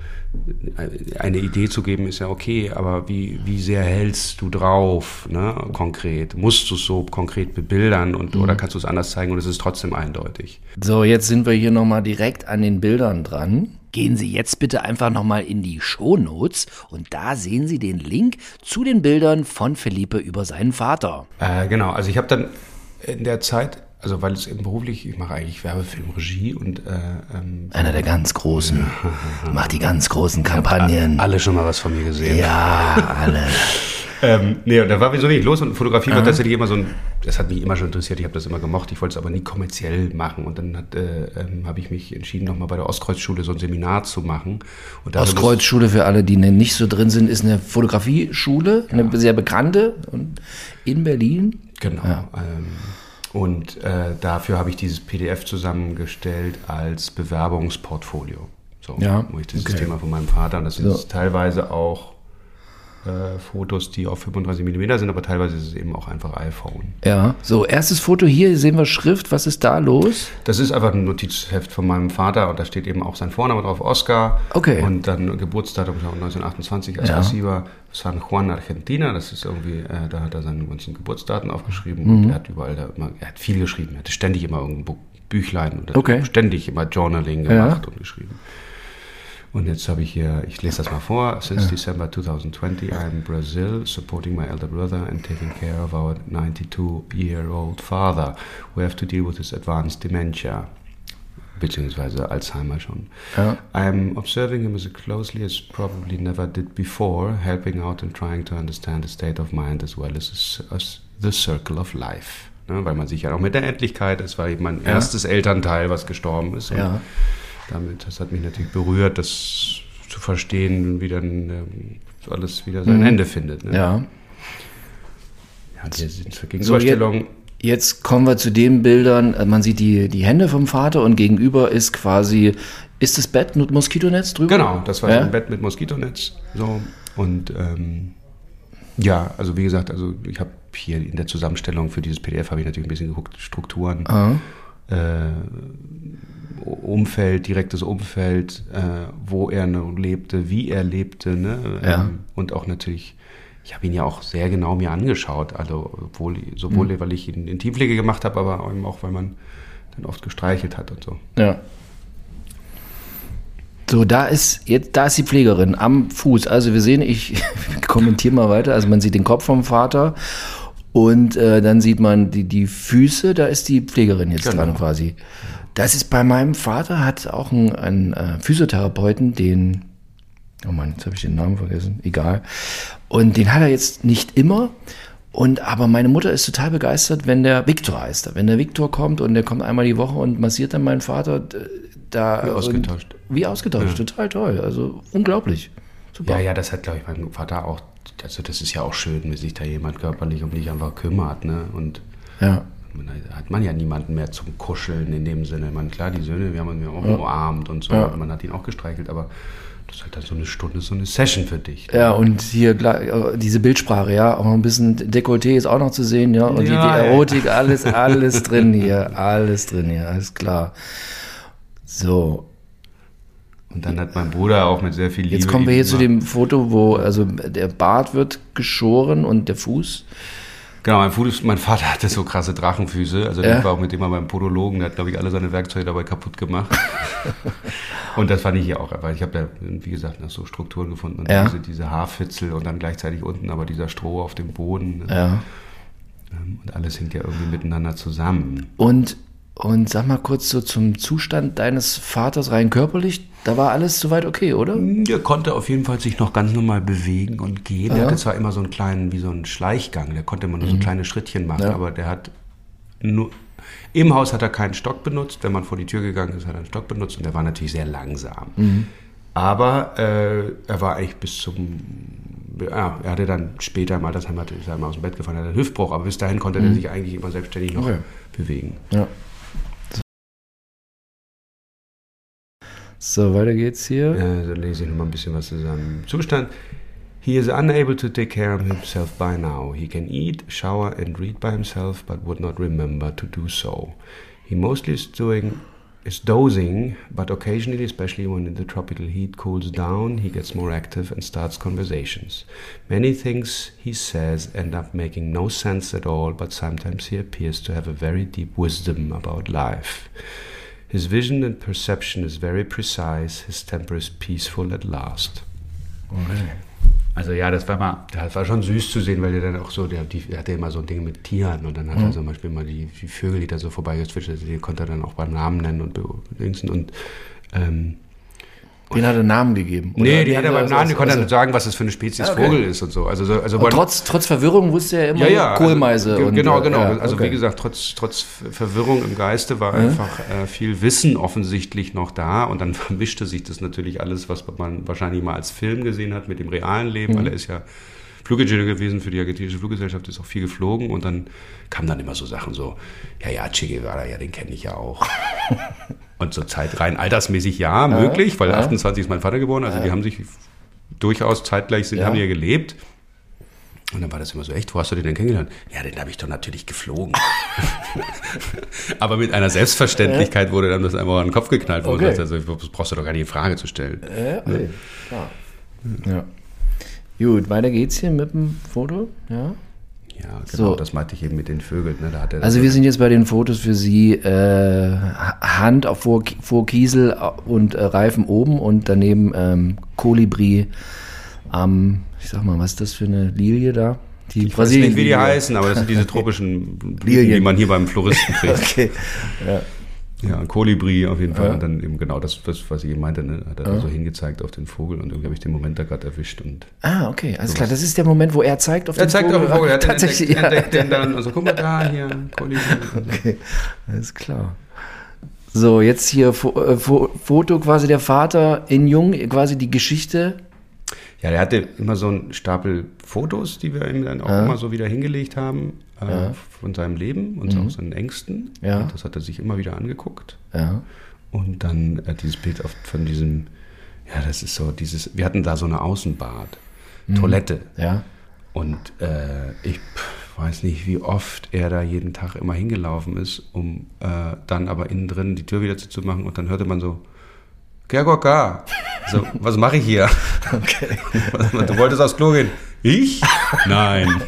Speaker 2: eine Idee zu geben, ist ja okay, aber wie, wie sehr hältst du drauf, ne? Konkret? Musst du es so konkret bebildern und, mhm. oder kannst du es anders zeigen und es ist trotzdem eindeutig?
Speaker 1: So, jetzt sind wir hier nochmal direkt an den Bildern dran. Gehen Sie jetzt bitte einfach nochmal in die Shownotes und da sehen Sie den Link zu den Bildern von Felipe über seinen Vater.
Speaker 2: Äh, genau, also ich habe dann in der Zeit, also weil es eben beruflich, ich mache eigentlich Werbefilm, Regie und äh, ähm,
Speaker 1: einer der ganz Großen, macht die ganz großen Kampagnen.
Speaker 2: Alle schon mal was von mir gesehen.
Speaker 1: Ja, alle.
Speaker 2: ähm, nee, und da war so wenig los und Fotografie war tatsächlich immer so ein, das hat mich immer schon interessiert, ich habe das immer gemocht, ich wollte es aber nie kommerziell machen und dann äh, ähm, habe ich mich entschieden, nochmal bei der Ostkreuzschule so ein Seminar zu machen. Und
Speaker 1: Ostkreuzschule, für alle, die nicht so drin sind, ist eine Fotografieschule, ja. Eine sehr bekannte in Berlin.
Speaker 2: Genau. Ja. Ähm, und äh, dafür habe ich dieses P D F zusammengestellt als Bewerbungsportfolio. So,
Speaker 1: ja,
Speaker 2: wo ich dieses
Speaker 1: okay.
Speaker 2: Thema von meinem Vater, und das sind
Speaker 1: so.
Speaker 2: teilweise auch äh, Fotos, die auf fünfunddreißig Millimeter sind, aber teilweise ist es eben auch einfach iPhone.
Speaker 1: Ja, so, erstes Foto hier, sehen wir Schrift, was ist da los?
Speaker 2: Das ist einfach ein Notizheft von meinem Vater und da steht eben auch sein Vorname drauf, Oscar.
Speaker 1: Okay.
Speaker 2: Und dann Geburtsdatum neunzehnhundertachtundzwanzig als
Speaker 1: ja.
Speaker 2: Receiver San Juan, Argentina. Das ist irgendwie, äh, da hat er seine ganzen Geburtsdaten aufgeschrieben mhm. und er hat überall da immer, er hat viel geschrieben, er hatte ständig immer irgendein Büchlein und
Speaker 1: okay.
Speaker 2: hat ständig immer Journaling gemacht
Speaker 1: ja.
Speaker 2: und geschrieben. Und jetzt habe ich hier, ich lese das mal vor. Since ja. December twenty twenty, I'm in Brazil, supporting my elder brother and taking care of our ninety-two-year-old father, who have to deal with his advanced dementia, beziehungsweise Alzheimer schon.
Speaker 1: Ja.
Speaker 2: I'm observing him as closely as probably never did before, helping out and trying to understand the state of mind as well as, as the circle of life. Ne, weil man sich ja auch mit der Endlichkeit, es war eben mein ja. erstes Elternteil, was gestorben ist. Und ja. damit, das hat mich natürlich berührt, das zu verstehen, wie dann ähm, alles wieder sein mhm. Ende findet. Ne?
Speaker 1: Ja.
Speaker 2: Ja, hier sind zur Gegenüberstellung.
Speaker 1: So, jetzt kommen wir zu den Bildern, man sieht die, die Hände vom Vater und gegenüber ist quasi, ist das Bett mit Moskitonetz drüber?
Speaker 2: Genau, das war ja? so ein Bett mit Moskitonetz. So. Und ähm, ja, also wie gesagt, also ich habe hier in der Zusammenstellung für dieses P D F habe ich natürlich ein bisschen geguckt, Strukturen.
Speaker 1: Ah.
Speaker 2: Äh, Umfeld, direktes Umfeld, äh, wo er lebte, wie er lebte, ne?
Speaker 1: Ja.
Speaker 2: Ähm, und auch natürlich, ich habe ihn ja auch sehr genau mir angeschaut, also obwohl, sowohl mhm. weil ich ihn in Teampflege gemacht habe, aber eben auch, weil man dann oft gestreichelt hat und so.
Speaker 1: Ja. So, da ist jetzt, da ist die Pflegerin am Fuß. Also wir sehen, ich kommentiere mal weiter. Also man sieht den Kopf vom Vater und äh, dann sieht man die, die Füße. Da ist die Pflegerin jetzt genau. dran quasi. Das ist bei meinem Vater, hat auch einen, einen äh, Physiotherapeuten, den, oh Mann, jetzt habe ich den Namen vergessen, egal. Und den hat er jetzt nicht immer. Und aber meine Mutter ist total begeistert, wenn der Viktor heißt er. Wenn der Viktor kommt und der kommt einmal die Woche und massiert dann meinen Vater da.
Speaker 2: Wie ausgetauscht.
Speaker 1: Wie ausgetauscht, ja. Total toll. Also unglaublich.
Speaker 2: Super. Ja, ja, das hat, glaube ich, mein Vater auch, also das ist ja auch schön, wenn sich da jemand körperlich um dich einfach kümmert, ne? Und
Speaker 1: ja.
Speaker 2: Da hat man ja niemanden mehr zum Kuscheln in dem Sinne. Man, klar, die Söhne, wir haben uns ja auch ja. umarmt und so, ja. man hat ihn auch gestreichelt, aber das ist halt dann so eine Stunde, so eine Session für dich.
Speaker 1: Ja, und hier diese Bildsprache, ja, auch ein bisschen Dekolleté ist auch noch zu sehen, ja, und ja, die, die Erotik, ey. alles, alles drin hier, alles drin hier, alles klar. So.
Speaker 2: Und dann hat mein Bruder auch mit sehr viel Liebe.
Speaker 1: Jetzt kommen wir hier zu dem Foto, wo also der Bart wird geschoren und der Fuß.
Speaker 2: Genau, mein, Fuß, mein Vater hatte so krasse Drachenfüße, also ja. ich war auch mit dem mal beim Podologen, der hat, glaube ich, alle seine Werkzeuge dabei kaputt gemacht. Und das fand ich ja auch, weil ich habe ja, wie gesagt, so Strukturen gefunden und ja. diese, diese Haarfitzel und dann gleichzeitig unten aber dieser Stroh auf dem Boden.
Speaker 1: Ja.
Speaker 2: Und alles hängt ja irgendwie miteinander zusammen.
Speaker 1: Und Und sag mal kurz so zum Zustand deines Vaters rein körperlich, da war alles soweit okay, oder?
Speaker 2: Der konnte auf jeden Fall sich noch ganz normal bewegen und gehen. Ja. Der hatte zwar immer so einen kleinen, wie so einen Schleichgang, der konnte immer nur mhm. so kleine Schrittchen machen, ja. aber der hat nur, im Haus hat er keinen Stock benutzt, wenn man vor die Tür gegangen ist, hat er einen Stock benutzt und der war natürlich sehr langsam. Mhm. Aber äh, er war eigentlich bis zum, ja, er hatte dann später im Altersheim, hat, ist er mal aus dem Bett gefallen, er hatte einen Hüftbruch, aber bis dahin konnte mhm. er sich eigentlich immer selbstständig noch okay. bewegen.
Speaker 1: Ja. So, weiter geht's hier.
Speaker 2: Ja, dann lese ich noch mal ein bisschen was zusammen. Zustand. He is unable to take care of himself by now. He can eat, shower and read by himself, but would not remember to do so. He mostly is doing is dozing, but occasionally, especially when the tropical heat cools down, he gets more active and starts conversations. Many things he says end up making no sense at all, but sometimes he appears to have a very deep wisdom about life. His vision and perception is very precise. His temper is peaceful at last. Okay. Also ja, das war mal, das war schon süß zu sehen, weil der dann auch so, der, die, der hatte immer so ein Ding mit Tieren und dann hat mhm. er zum Beispiel mal die, die Vögel, die da so vorbeigezwitschert, die konnte er dann auch beim Namen nennen und dingsen und ähm,
Speaker 1: Den hat er einen Namen gegeben?
Speaker 2: Oder? Nee, die hat er beim Namen, die konnte also, dann sagen, was das für eine Spezies okay. Vogel ist und so. Also, so, also
Speaker 1: aber trotz, trotz Verwirrung wusste er immer
Speaker 2: ja, ja,
Speaker 1: Kohlmeise.
Speaker 2: Also,
Speaker 1: und,
Speaker 2: genau, genau.
Speaker 1: Ja,
Speaker 2: also
Speaker 1: okay.
Speaker 2: wie gesagt, trotz, trotz Verwirrung im Geiste war mhm. einfach äh, viel Wissen offensichtlich noch da und dann vermischte sich das natürlich alles, was man wahrscheinlich mal als Film gesehen hat mit dem realen Leben, mhm. weil er ist ja Flugingenieur gewesen für die argentinische Fluggesellschaft, ist auch viel geflogen und dann kamen dann immer so Sachen so, ja, ja, Che Guevara, ja, den kenne ich ja auch. Und zur Zeit rein altersmäßig ja, möglich, weil ja. achtundzwanzig ist mein Vater geboren, also ja. die haben sich durchaus zeitgleich, sind, ja. haben ja gelebt. Und dann war das immer so, echt, wo hast du den denn kennengelernt? Ja, den habe ich doch natürlich geflogen. Aber mit einer Selbstverständlichkeit wurde dann das einfach an den Kopf geknallt. Wo okay. Also brauchst du doch gar nicht die Frage zu stellen.
Speaker 1: Ja, okay. Klar. Ja. Gut, weiter geht's hier mit dem Foto, ja.
Speaker 2: Ja, genau, so. Das meinte ich eben mit den Vögeln. Ne? Da hat er
Speaker 1: also wir sind jetzt bei den Fotos für Sie, äh, Hand auf vor, vor Kiesel und äh, Reifen oben und daneben ähm, Kolibri am, ich sag mal, was ist das für eine Lilie da? Die
Speaker 2: ich weiß nicht, wie die heißen, aber das sind diese tropischen Blüten, die man hier beim Floristen kriegt. Okay, ja. Ja, ein Kolibri auf jeden Fall. Ja. Und dann eben genau das, was, was ich eben meinte, ne? Hat er ja. so hingezeigt auf den Vogel und irgendwie habe ich den Moment da gerade erwischt. Und
Speaker 1: ah, okay, alles klar. Das ist der Moment, wo er zeigt auf
Speaker 2: er
Speaker 1: den
Speaker 2: zeigt
Speaker 1: Vogel.
Speaker 2: Er zeigt auf den Vogel, er hat
Speaker 1: tatsächlich,
Speaker 2: entdeckt, entdeckt den dann. Also guck mal da, hier, Kolibri.
Speaker 1: Okay, alles klar. So, jetzt hier Foto quasi der Vater in Jung, quasi die Geschichte.
Speaker 2: Ja, der hatte immer so einen Stapel Fotos, die wir ihm dann auch ja. immer so wieder hingelegt haben äh, ja. von seinem Leben und mhm. auch seinen Ängsten.
Speaker 1: Ja.
Speaker 2: Und das hat er sich immer wieder angeguckt.
Speaker 1: Ja.
Speaker 2: Und dann äh, dieses Bild auf, von diesem, ja, das ist so dieses, wir hatten da so eine Außenbad, mhm. Toilette.
Speaker 1: Ja.
Speaker 2: Und äh, ich weiß nicht, wie oft er da jeden Tag immer hingelaufen ist, um äh, dann aber innen drin die Tür wieder zuzumachen und dann hörte man so, Gergorka, so, was mache ich hier?
Speaker 1: Okay.
Speaker 2: Du wolltest aufs Klo gehen. Ich? Nein.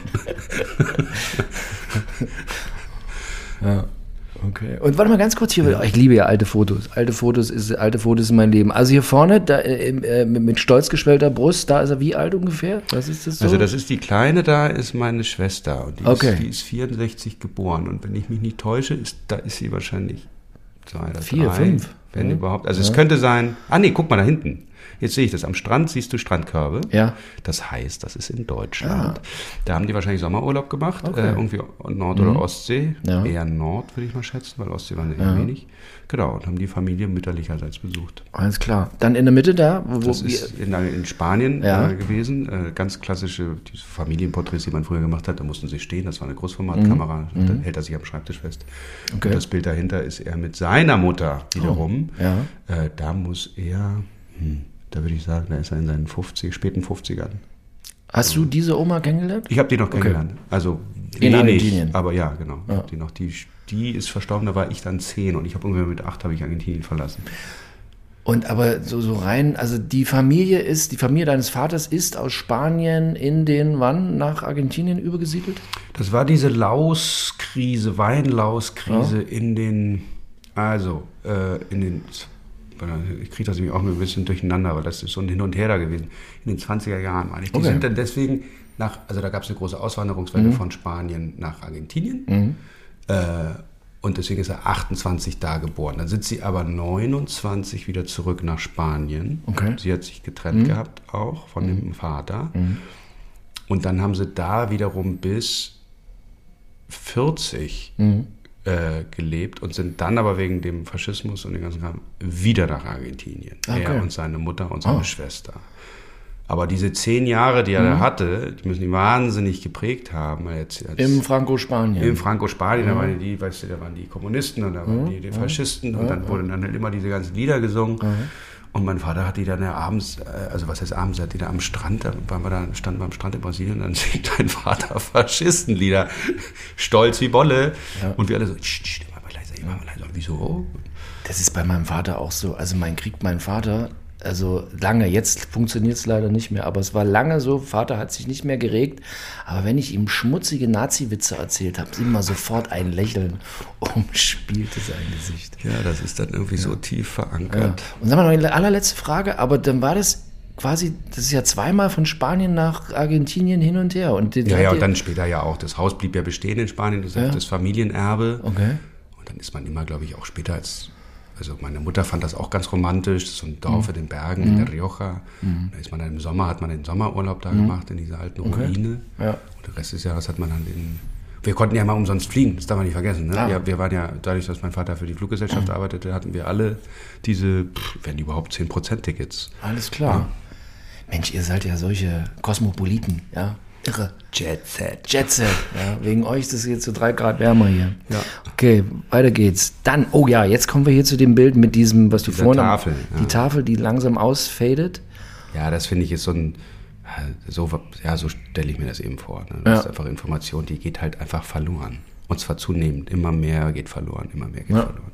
Speaker 1: Ja. Okay. Und warte mal ganz kurz hier, ich liebe ja alte Fotos. Alte Fotos ist alte Fotos ist mein Leben. Also hier vorne, da, äh, mit stolz geschwellter Brust, da ist er wie alt ungefähr? Was ist das so?
Speaker 2: Also das ist die Kleine, da ist meine Schwester und die,
Speaker 1: okay.
Speaker 2: ist, die ist vierundsechzig geboren und wenn ich mich nicht täusche, ist, da ist sie wahrscheinlich zwei oder
Speaker 1: Vier,
Speaker 2: drei,
Speaker 1: fünf.
Speaker 2: wenn
Speaker 1: ja.
Speaker 2: überhaupt. Also
Speaker 1: ja.
Speaker 2: es könnte sein, ah nee, guck mal da hinten. Jetzt sehe ich das. Am Strand siehst du Strandkörbe.
Speaker 1: Ja.
Speaker 2: Das heißt, das ist in Deutschland.
Speaker 1: Ah.
Speaker 2: Da haben die wahrscheinlich Sommerurlaub gemacht.
Speaker 1: Okay.
Speaker 2: Äh, irgendwie Nord- oder
Speaker 1: mhm.
Speaker 2: Ostsee.
Speaker 1: Ja.
Speaker 2: Eher Nord, würde ich mal schätzen, weil Ostsee waren eher
Speaker 1: ja.
Speaker 2: wenig. Genau, und haben die Familie mütterlicherseits besucht.
Speaker 1: Alles klar. Dann in der Mitte da? Wo,
Speaker 2: das ist in, in Spanien
Speaker 1: ja.
Speaker 2: äh, gewesen. Äh, ganz klassische diese Familienporträts, die man früher gemacht hat. Da mussten sie stehen. Das war eine Großformatkamera. Mhm. Dann hält er sich am Schreibtisch fest. Okay. Und das Bild dahinter ist er mit seiner Mutter wiederum.
Speaker 1: Oh. Ja.
Speaker 2: Äh, da muss er... Hm, Da würde ich sagen, da ist er in seinen fünfzig, späten fünfzigern.
Speaker 1: Hast du diese Oma kennengelernt?
Speaker 2: Ich habe die noch kennengelernt. Okay. Also
Speaker 1: in
Speaker 2: wenig,
Speaker 1: Argentinien.
Speaker 2: Aber ja, genau.
Speaker 1: Ja.
Speaker 2: Die, noch, die, die ist verstorben, da war ich dann zehn und ich habe ungefähr mit acht habe ich Argentinien verlassen.
Speaker 1: Und aber so, so rein, also die Familie ist, die Familie deines Vaters ist aus Spanien in den, wann, nach Argentinien übergesiedelt?
Speaker 2: Das war diese Lauskrise, Weinlauskrise ja. in den, also äh, in den... Ich kriege das nämlich auch ein bisschen durcheinander, aber das ist so ein Hin und Her da gewesen. In den zwanziger Jahren, meine ich. Die okay. sind dann deswegen nach, also da gab es eine große Auswanderungswelle mhm. von Spanien nach Argentinien. Mhm. Äh, und deswegen ist er achtundzwanzig da geboren. Dann sind sie aber neunundzwanzig wieder zurück nach Spanien. Okay. Sie hat sich getrennt mhm. gehabt auch von mhm. dem Vater. Mhm. Und dann haben sie da wiederum bis vierzig mhm. Äh, gelebt und sind dann aber wegen dem Faschismus und den ganzen Kram wieder nach Argentinien. Okay. Er und seine Mutter und seine oh. Schwester. Aber diese zehn Jahre, die er mhm. da hatte, die müssen ihn wahnsinnig geprägt haben. Jetzt, jetzt
Speaker 1: Im Franco-Spanien.
Speaker 2: Im Franco-Spanien, mhm. da waren die, weißt du, da waren die Kommunisten und da waren mhm. die, die Faschisten mhm. und dann wurden dann halt immer diese ganzen Lieder gesungen. Mhm. Und mein Vater hat die dann ja abends, also was heißt abends, hat die da am Strand, da waren wir da, standen wir am Strand in Brasilien und dann singt dein Vater Faschistenlieder, stolz wie Bolle. Ja. Und wir alle so, immer mal leiser, immer mal leiser. Und wieso?
Speaker 1: Das ist bei meinem Vater auch so. Also mein kriegt mein Vater, also lange, jetzt funktioniert es leider nicht mehr, aber es war lange so, Vater hat sich nicht mehr geregt, aber wenn ich ihm schmutzige Nazi-Witze erzählt habe, immer sofort ein Lächeln umspielte sein Gesicht.
Speaker 2: Ja, das ist dann irgendwie ja. so tief verankert.
Speaker 1: Ja. Und sagen wir noch eine allerletzte Frage, aber dann war das quasi, das ist ja zweimal von Spanien nach Argentinien hin und her. Und
Speaker 2: ja, ja, und dann später ja auch, das Haus blieb ja bestehen in Spanien, das ist ja. das Familienerbe.
Speaker 1: Okay.
Speaker 2: Und dann ist man immer, glaube ich, auch später als... Also meine Mutter fand das auch ganz romantisch, das ist so ein Dorf mhm. in den Bergen, mhm. in der Rioja. Mhm. Da ist man dann im Sommer, hat man den Sommerurlaub da mhm. gemacht, in dieser alten okay. Ruine. Ja. Und den Rest des Jahres hat man dann den... Wir konnten ja mal umsonst fliegen, das darf man nicht vergessen. Ne? Ah. Ja, wir waren ja, dadurch, dass mein Vater für die Fluggesellschaft mhm. arbeitete, hatten wir alle diese, pff, wenn überhaupt zehn Prozent Tickets.
Speaker 1: Alles klar. Ja. Mensch, ihr seid ja solche Kosmopoliten, ja? Irre.
Speaker 2: Jet Set.
Speaker 1: Jet Set, ja. Wegen euch ist es jetzt so drei Grad wärmer hier.
Speaker 2: Ja.
Speaker 1: Okay, weiter geht's. Dann, oh ja, jetzt kommen wir hier zu dem Bild mit diesem, was du
Speaker 2: Dieser
Speaker 1: vorhin...
Speaker 2: Tafel.
Speaker 1: Die
Speaker 2: ja.
Speaker 1: Tafel, die langsam ausfadet.
Speaker 2: Ja, das finde ich ist so ein... So, ja, so stelle ich mir das eben vor. Ne? Das ja. ist einfach Information, die geht halt einfach verloren. Und zwar zunehmend. Immer mehr geht verloren, immer mehr geht ja. verloren.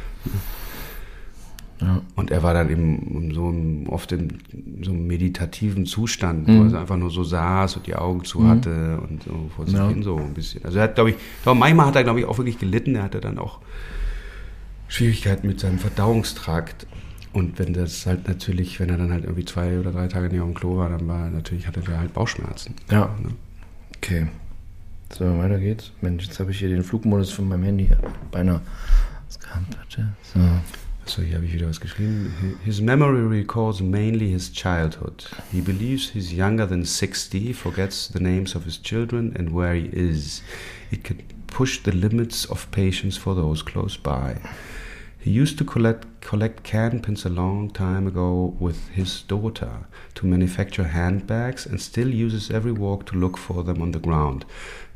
Speaker 2: Ja. Und er war dann eben so oft in so einem meditativen Zustand, mhm. wo er einfach nur so saß und die Augen zu mhm. hatte und so vor sich ja. hin so ein bisschen. Also er hat, glaube ich, glaub, manchmal hat er, glaube ich, auch wirklich gelitten. Er hatte dann auch Schwierigkeiten mit seinem Verdauungstrakt. Und wenn das halt natürlich, wenn er dann halt irgendwie zwei oder drei Tage nicht auf dem Klo war, dann war natürlich, hatte er halt Bauchschmerzen.
Speaker 1: Ja. Ne? Okay. So, weiter geht's. Mensch, jetzt habe ich hier den Flugmodus von meinem Handy beinahe ausgehabt hatte. So.
Speaker 2: So, hier habe ich wieder was geschrieben. His memory recalls mainly his childhood. He believes he's younger than sixty, forgets the names of his children and where he is. It can push the limits of patience for those close by. He used to collect, collect can pins a long time ago with his daughter to manufacture handbags and still uses every walk to look for them on the ground.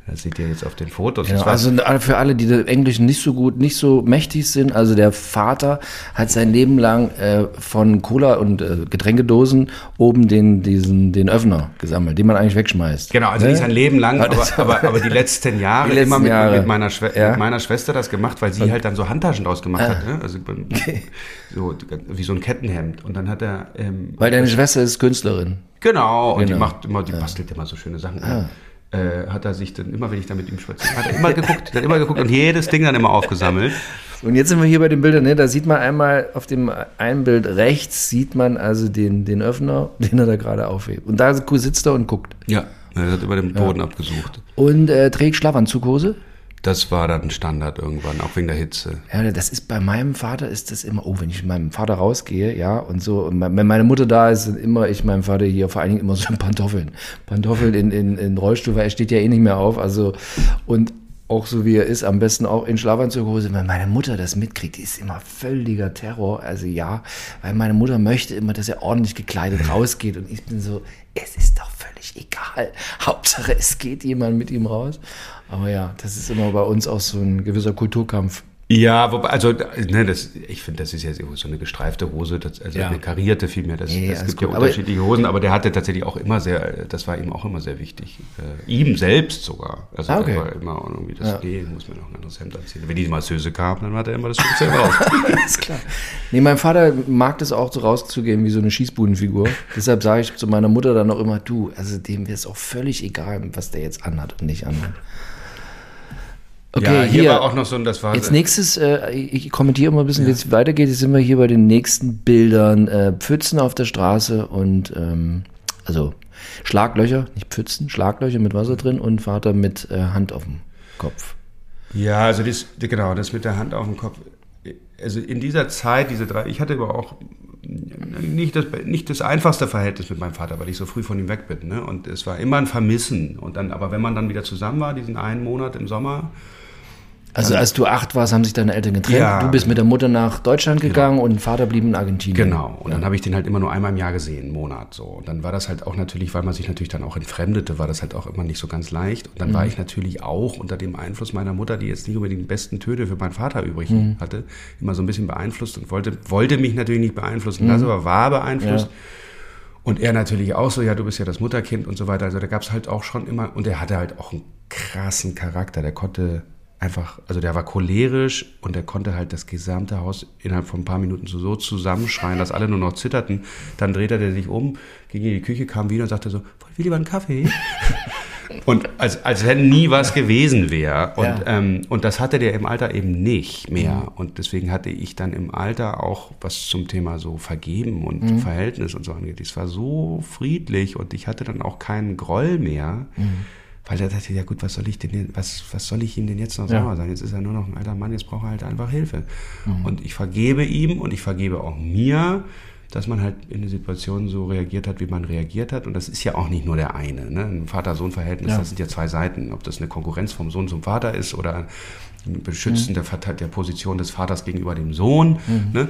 Speaker 2: Das seht ihr jetzt auf den Fotos.
Speaker 1: Genau,
Speaker 2: Das war-
Speaker 1: also für alle, die im Englischen nicht so gut, nicht so mächtig sind, also der Vater hat sein Leben lang äh, von Cola und äh, Getränkedosen oben den, diesen, den Öffner gesammelt, den man eigentlich wegschmeißt.
Speaker 2: Genau, also
Speaker 1: Ne?
Speaker 2: nicht sein Leben lang,
Speaker 1: Aber
Speaker 2: aber,
Speaker 1: das-
Speaker 2: aber, aber die letzten Jahre
Speaker 1: Die letzten
Speaker 2: immer mit,
Speaker 1: Jahre.
Speaker 2: mit, meiner Schwe-
Speaker 1: Ja.
Speaker 2: mit meiner Schwester das gemacht, weil sie halt dann so Handtaschen draus gemacht
Speaker 1: Ah.
Speaker 2: hat. Ne? Also so, wie so ein Kettenhemd. Und dann hat er... Ähm,
Speaker 1: Weil deine Schwester ist Künstlerin.
Speaker 2: Genau, und
Speaker 1: Genau.
Speaker 2: die macht immer, die bastelt immer so schöne Sachen. Ah. Äh, hat er sich dann immer, wenn ich da mit ihm spazieren, hat er immer geguckt, hat immer geguckt und jedes Ding dann immer aufgesammelt.
Speaker 1: Und jetzt sind wir hier bei den Bildern, ne? Da sieht man einmal auf dem einen Bild rechts, sieht man also den, den Öffner, den er da gerade aufhebt. Und da sitzt er und guckt.
Speaker 2: Ja, er hat über den Boden abgesucht.
Speaker 1: Und äh, trägt Schlafanzughose.
Speaker 2: Das war dann Standard irgendwann, auch wegen der Hitze.
Speaker 1: Ja, das ist bei meinem Vater ist das immer, oh, wenn ich mit meinem Vater rausgehe, ja, und so, und wenn meine Mutter da ist, sind immer ich meinem Vater hier vor allen Dingen immer so in Pantoffeln. Pantoffeln in, in, in Rollstuhl, weil er steht ja eh nicht mehr auf, also, und auch so wie er ist, am besten auch in Schlafanzughose. Wenn meine Mutter das mitkriegt, die ist immer völliger Terror, also ja, weil meine Mutter möchte immer, dass er ordentlich gekleidet rausgeht und ich bin so, es ist doch völlig egal, Hauptsache es geht jemand mit ihm raus. Aber ja, das ist immer bei uns auch so ein gewisser Kulturkampf.
Speaker 2: Ja, wobei, also, ne, das, ich finde, das ist ja so eine gestreifte Hose, das, also
Speaker 1: Ja.
Speaker 2: eine karierte vielmehr. Das,
Speaker 1: Nee,
Speaker 2: es
Speaker 1: alles
Speaker 2: gibt ja
Speaker 1: gut. Aber-
Speaker 2: unterschiedliche Hosen, aber der hatte tatsächlich auch immer sehr, das war ihm auch immer sehr wichtig. Äh, ihm selbst sogar. Also,
Speaker 1: Ah, okay.
Speaker 2: er war immer irgendwie das,
Speaker 1: Ja.
Speaker 2: nee, muss mir noch ein anderes Hemd anziehen. Wenn die Masseuse kam, dann hat er immer das Speziell raus.
Speaker 1: Ist klar. Nee, mein Vater mag das auch so rauszugehen wie so eine Schießbudenfigur. Deshalb sage ich zu meiner Mutter dann auch immer, du, also dem wäre es auch völlig egal, was der jetzt anhat und nicht anhat. Okay,
Speaker 2: ja, hier,
Speaker 1: hier,
Speaker 2: war auch noch so ein, das war
Speaker 1: jetzt nächstes, äh, ich kommentiere immer ein bisschen, wie es weitergeht. Jetzt sind wir hier bei den nächsten Bildern. Äh, Pfützen auf der Straße und, ähm, also Schlaglöcher, nicht Pfützen, Schlaglöcher mit Wasser drin und Vater mit äh, Hand auf dem Kopf.
Speaker 2: Ja, also das, genau, das mit der Hand auf dem Kopf. Also in dieser Zeit, diese drei, ich hatte aber auch nicht das, nicht das einfachste Verhältnis mit meinem Vater, weil ich so früh von ihm weg bin. Ne? Und es war immer ein Vermissen. Und dann, aber wenn man dann wieder zusammen war, diesen einen Monat im Sommer.
Speaker 1: Also als du acht warst, haben sich deine Eltern getrennt.
Speaker 2: Ja,
Speaker 1: du bist mit der Mutter nach Deutschland gegangen und Vater blieb in Argentinien.
Speaker 2: Genau. Und dann habe ich den halt immer nur einmal im Jahr gesehen, einen Monat so. Und dann war das halt auch natürlich, weil man sich natürlich dann auch entfremdete, war das halt auch immer nicht so ganz leicht. Und dann mhm. war ich natürlich auch unter dem Einfluss meiner Mutter, die jetzt nicht unbedingt die besten Töne für meinen Vater übrig mhm. hatte, immer so ein bisschen beeinflusst und wollte, wollte mich natürlich nicht beeinflussen mhm. lassen, aber war beeinflusst. Ja. Und er natürlich auch so, ja, du bist ja das Mutterkind und so weiter. Also da gab es halt auch schon immer, und er hatte halt auch einen krassen Charakter, der konnte einfach, also der war cholerisch und der konnte halt das gesamte Haus innerhalb von ein paar Minuten so, so zusammenschreien, dass alle nur noch zitterten. Dann drehte er sich um, ging in die Küche, kam wieder und sagte so, wollt ihr lieber einen Kaffee? Und als, als wenn nie was gewesen wäre. Und, ja. ähm, und das hatte der im Alter eben nicht mehr. Mhm. Und deswegen hatte ich dann im Alter auch was zum Thema so Vergeben und mhm. Verhältnis und so angeht. Es war so friedlich und ich hatte dann auch keinen Groll mehr. Mhm. Weil er dachte, ja gut, was soll ich denn, was, was soll ich ihm denn jetzt noch sauer ja. sein? Jetzt ist er nur noch ein alter Mann, jetzt braucht er halt einfach Hilfe. Mhm. Und ich vergebe ihm und ich vergebe auch mir, dass man halt in der Situation so reagiert hat, wie man reagiert hat. Und das ist ja auch nicht nur der eine. Ne? Ein Vater-Sohn-Verhältnis, ja. das sind ja zwei Seiten. Ob das eine Konkurrenz vom Sohn zum Vater ist oder ein Beschützen mhm. der, der Position des Vaters gegenüber dem Sohn. Mhm. Ne?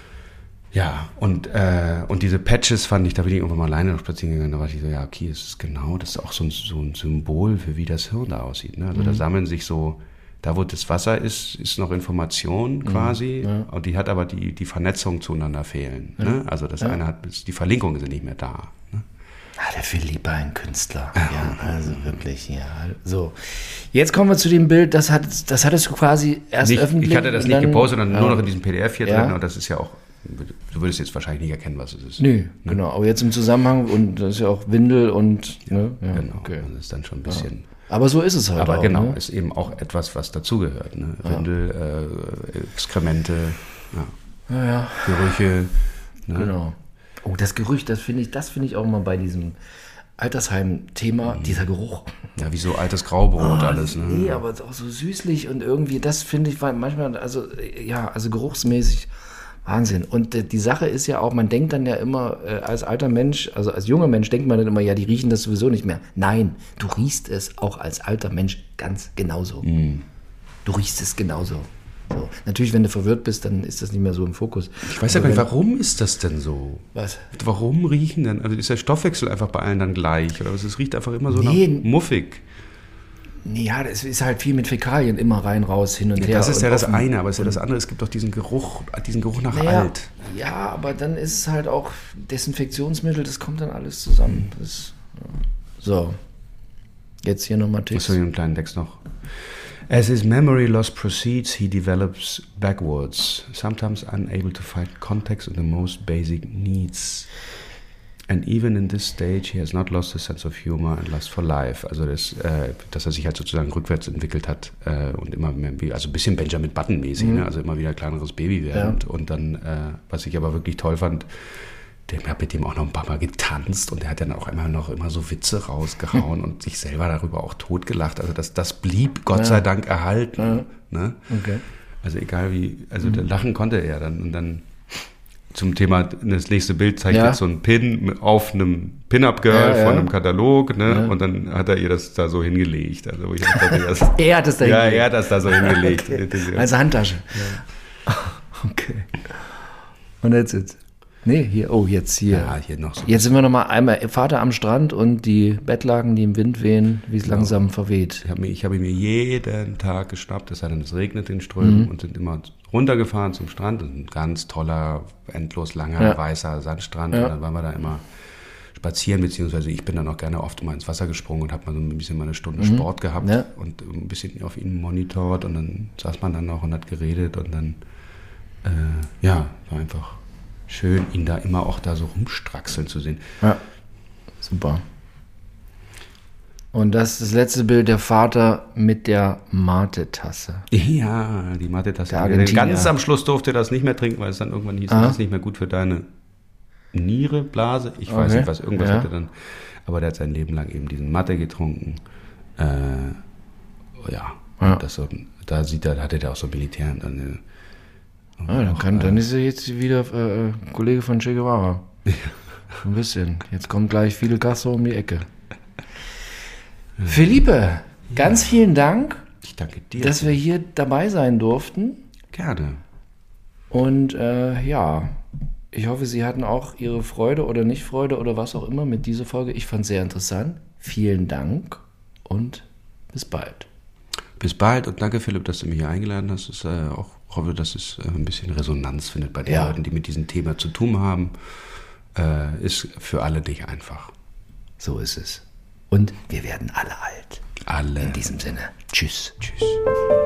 Speaker 2: Ja, und, äh, und diese Patches fand ich, da bin ich irgendwann mal alleine noch spazieren gegangen, da war ich so, ja, okay, es ist genau, das ist auch so ein, so ein Symbol für wie das Hirn da aussieht. Ne? Also mhm. da sammeln sich so, da wo das Wasser ist, ist noch Information quasi, mhm, ja. und die hat aber die, die Vernetzung zueinander fehlen. Ja. Ne? Also das ja. eine hat, die Verlinkungen sind nicht mehr da. Ne?
Speaker 1: Ah, der Philipp, ein Künstler. Ja, ja, also wirklich, ja. So, jetzt kommen wir zu dem Bild, das, hat, das hattest du quasi erst
Speaker 2: nicht,
Speaker 1: öffentlich.
Speaker 2: Ich hatte das nicht
Speaker 1: dann,
Speaker 2: gepostet, sondern
Speaker 1: ja.
Speaker 2: nur noch in diesem P D F hier
Speaker 1: ja.
Speaker 2: drin, und das ist ja auch, du würdest jetzt wahrscheinlich nicht erkennen, was es ist.
Speaker 1: Nö, ne? Genau, aber jetzt im Zusammenhang, und das ist ja auch Windel und,
Speaker 2: ja,
Speaker 1: ne? Ja,
Speaker 2: genau,
Speaker 1: okay.
Speaker 2: das ist dann schon ein bisschen...
Speaker 1: Ja. Aber so ist es halt
Speaker 2: Aber
Speaker 1: auch,
Speaker 2: genau,
Speaker 1: ne?
Speaker 2: ist eben auch etwas, was dazugehört. Ne?
Speaker 1: Ja.
Speaker 2: Windel, äh, Exkremente, ja.
Speaker 1: Ja, ja.
Speaker 2: Gerüche. Ne?
Speaker 1: Genau. Oh, das Gerücht, das finde ich, das finde ich auch mal bei diesem Altersheim-Thema, mhm. dieser Geruch.
Speaker 2: Ja, wie so altes Graubrot
Speaker 1: oh,
Speaker 2: alles. Ne?
Speaker 1: Nee, aber auch so süßlich und irgendwie, das finde ich manchmal, also ja, also geruchsmäßig Wahnsinn. Und äh, die Sache ist ja auch, man denkt dann ja immer, äh, als alter Mensch, also als junger Mensch denkt man dann immer, ja, die riechen das sowieso nicht mehr. Nein, du riechst es auch als alter Mensch ganz genauso. Mhm. Du riechst es genauso. So. Natürlich, wenn du verwirrt bist, dann ist das nicht mehr so im Fokus.
Speaker 2: Ich weiß ja gar nicht, warum ist das denn so?
Speaker 1: Was?
Speaker 2: Warum riechen denn? Also ist der Stoffwechsel einfach bei allen dann gleich? Oder es riecht einfach immer so
Speaker 1: nee.
Speaker 2: nach muffig?
Speaker 1: Ja, das ist halt viel mit Fäkalien, immer rein, raus, hin und
Speaker 2: Ja,
Speaker 1: her.
Speaker 2: das ist ja
Speaker 1: und
Speaker 2: das
Speaker 1: offen.
Speaker 2: eine, aber es ist ja das andere, es gibt doch diesen Geruch, diesen Geruch nach
Speaker 1: Naja,
Speaker 2: alt.
Speaker 1: Ja, aber dann ist es halt auch Desinfektionsmittel, das kommt dann alles zusammen. Das, ja. So, jetzt hier nochmal Text.
Speaker 2: Achso, hier einen kleinen Text noch. As his memory loss proceeds, he develops backwards, sometimes unable to find context in the most basic needs. And even in this stage, he has not lost his sense of humor and lust for life. Also, das, äh, dass er sich halt sozusagen rückwärts entwickelt hat äh, und immer mehr, also ein bisschen Benjamin Button-mäßig, mhm. ne? Also immer wieder ein kleineres Baby werdend. Ja. Und dann, äh, was ich aber wirklich toll fand, der hat mit dem auch noch ein paar Mal getanzt und der hat dann auch immer noch immer so Witze rausgehauen und sich selber darüber auch totgelacht. Also das, das blieb Gott ja. sei Dank erhalten. Ja. Ne? Okay. Also egal wie, also mhm. lachen konnte er dann. Und dann zum Thema, das nächste Bild zeigt ja. jetzt so einen Pin auf einem Pin-Up-Girl ja, ja. von einem Katalog, ne? Ja. Und dann hat er ihr das da so hingelegt. Also ich dachte, das,
Speaker 1: er hat das da
Speaker 2: ja,
Speaker 1: hingelegt?
Speaker 2: Ja, er hat das da so hingelegt.
Speaker 1: Okay. Als Handtasche? Ja. Okay. Und jetzt jetzt? Nee, hier, oh, jetzt hier.
Speaker 2: Ja, hier noch so.
Speaker 1: Jetzt sind wir nochmal einmal Vater am Strand und die Bettlaken, die im Wind wehen, wie es genau. langsam verweht.
Speaker 2: Ich habe mir, hab mir jeden Tag geschnappt, es sei denn, es regnet in Strömen mhm. und sind immer runtergefahren zum Strand. Das ist ein ganz toller, endlos langer, ja. weißer Sandstrand. Ja. Und dann waren wir da immer spazieren, beziehungsweise ich bin dann auch gerne oft mal ins Wasser gesprungen und habe mal so ein bisschen mal eine Stunde mhm. Sport gehabt ja. und ein bisschen auf ihn monitort und dann saß man dann noch und hat geredet und dann, äh, ja, war einfach schön, ihn da immer auch da so rumstraxeln zu sehen.
Speaker 1: Ja, super. Und das ist das letzte Bild, der Vater mit der Mate-Tasse.
Speaker 2: Ja, die Mate-Tasse. Ganz am Schluss durfte er das nicht mehr trinken, weil es dann irgendwann hieß, das ist nicht mehr gut für deine Niere, Blase. Ich weiß okay. nicht, was irgendwas ja. hatte dann. Aber der hat sein Leben lang eben diesen Mate getrunken. Äh, ja, ja. Das so, da sieht er, hatte der auch so Militär. Und dann,
Speaker 1: und ah, dann, kann, dann ist er jetzt wieder äh, Kollege von Che Guevara. Ja. Ein bisschen. Jetzt kommt gleich Fidel Castro um die Ecke. Ja. Felipe, ganz ja. vielen Dank.
Speaker 2: Ich danke dir.
Speaker 1: Dass wir hier dabei sein durften.
Speaker 2: Gerne.
Speaker 1: Und äh, ja, ich hoffe, Sie hatten auch Ihre Freude oder nicht Freude oder was auch immer mit dieser Folge. Ich fand es sehr interessant. Vielen Dank und bis bald.
Speaker 2: Bis bald und danke, Philipp, dass du mich hier eingeladen hast. Ich äh, auch hoffe, dass es äh, ein bisschen Resonanz findet bei den ja. Leuten, die mit diesem Thema zu tun haben. Äh, ist für alle nicht einfach.
Speaker 1: So ist es. Und wir werden alle alt.
Speaker 2: Alle.
Speaker 1: In diesem Sinne. Tschüss.
Speaker 2: Tschüss.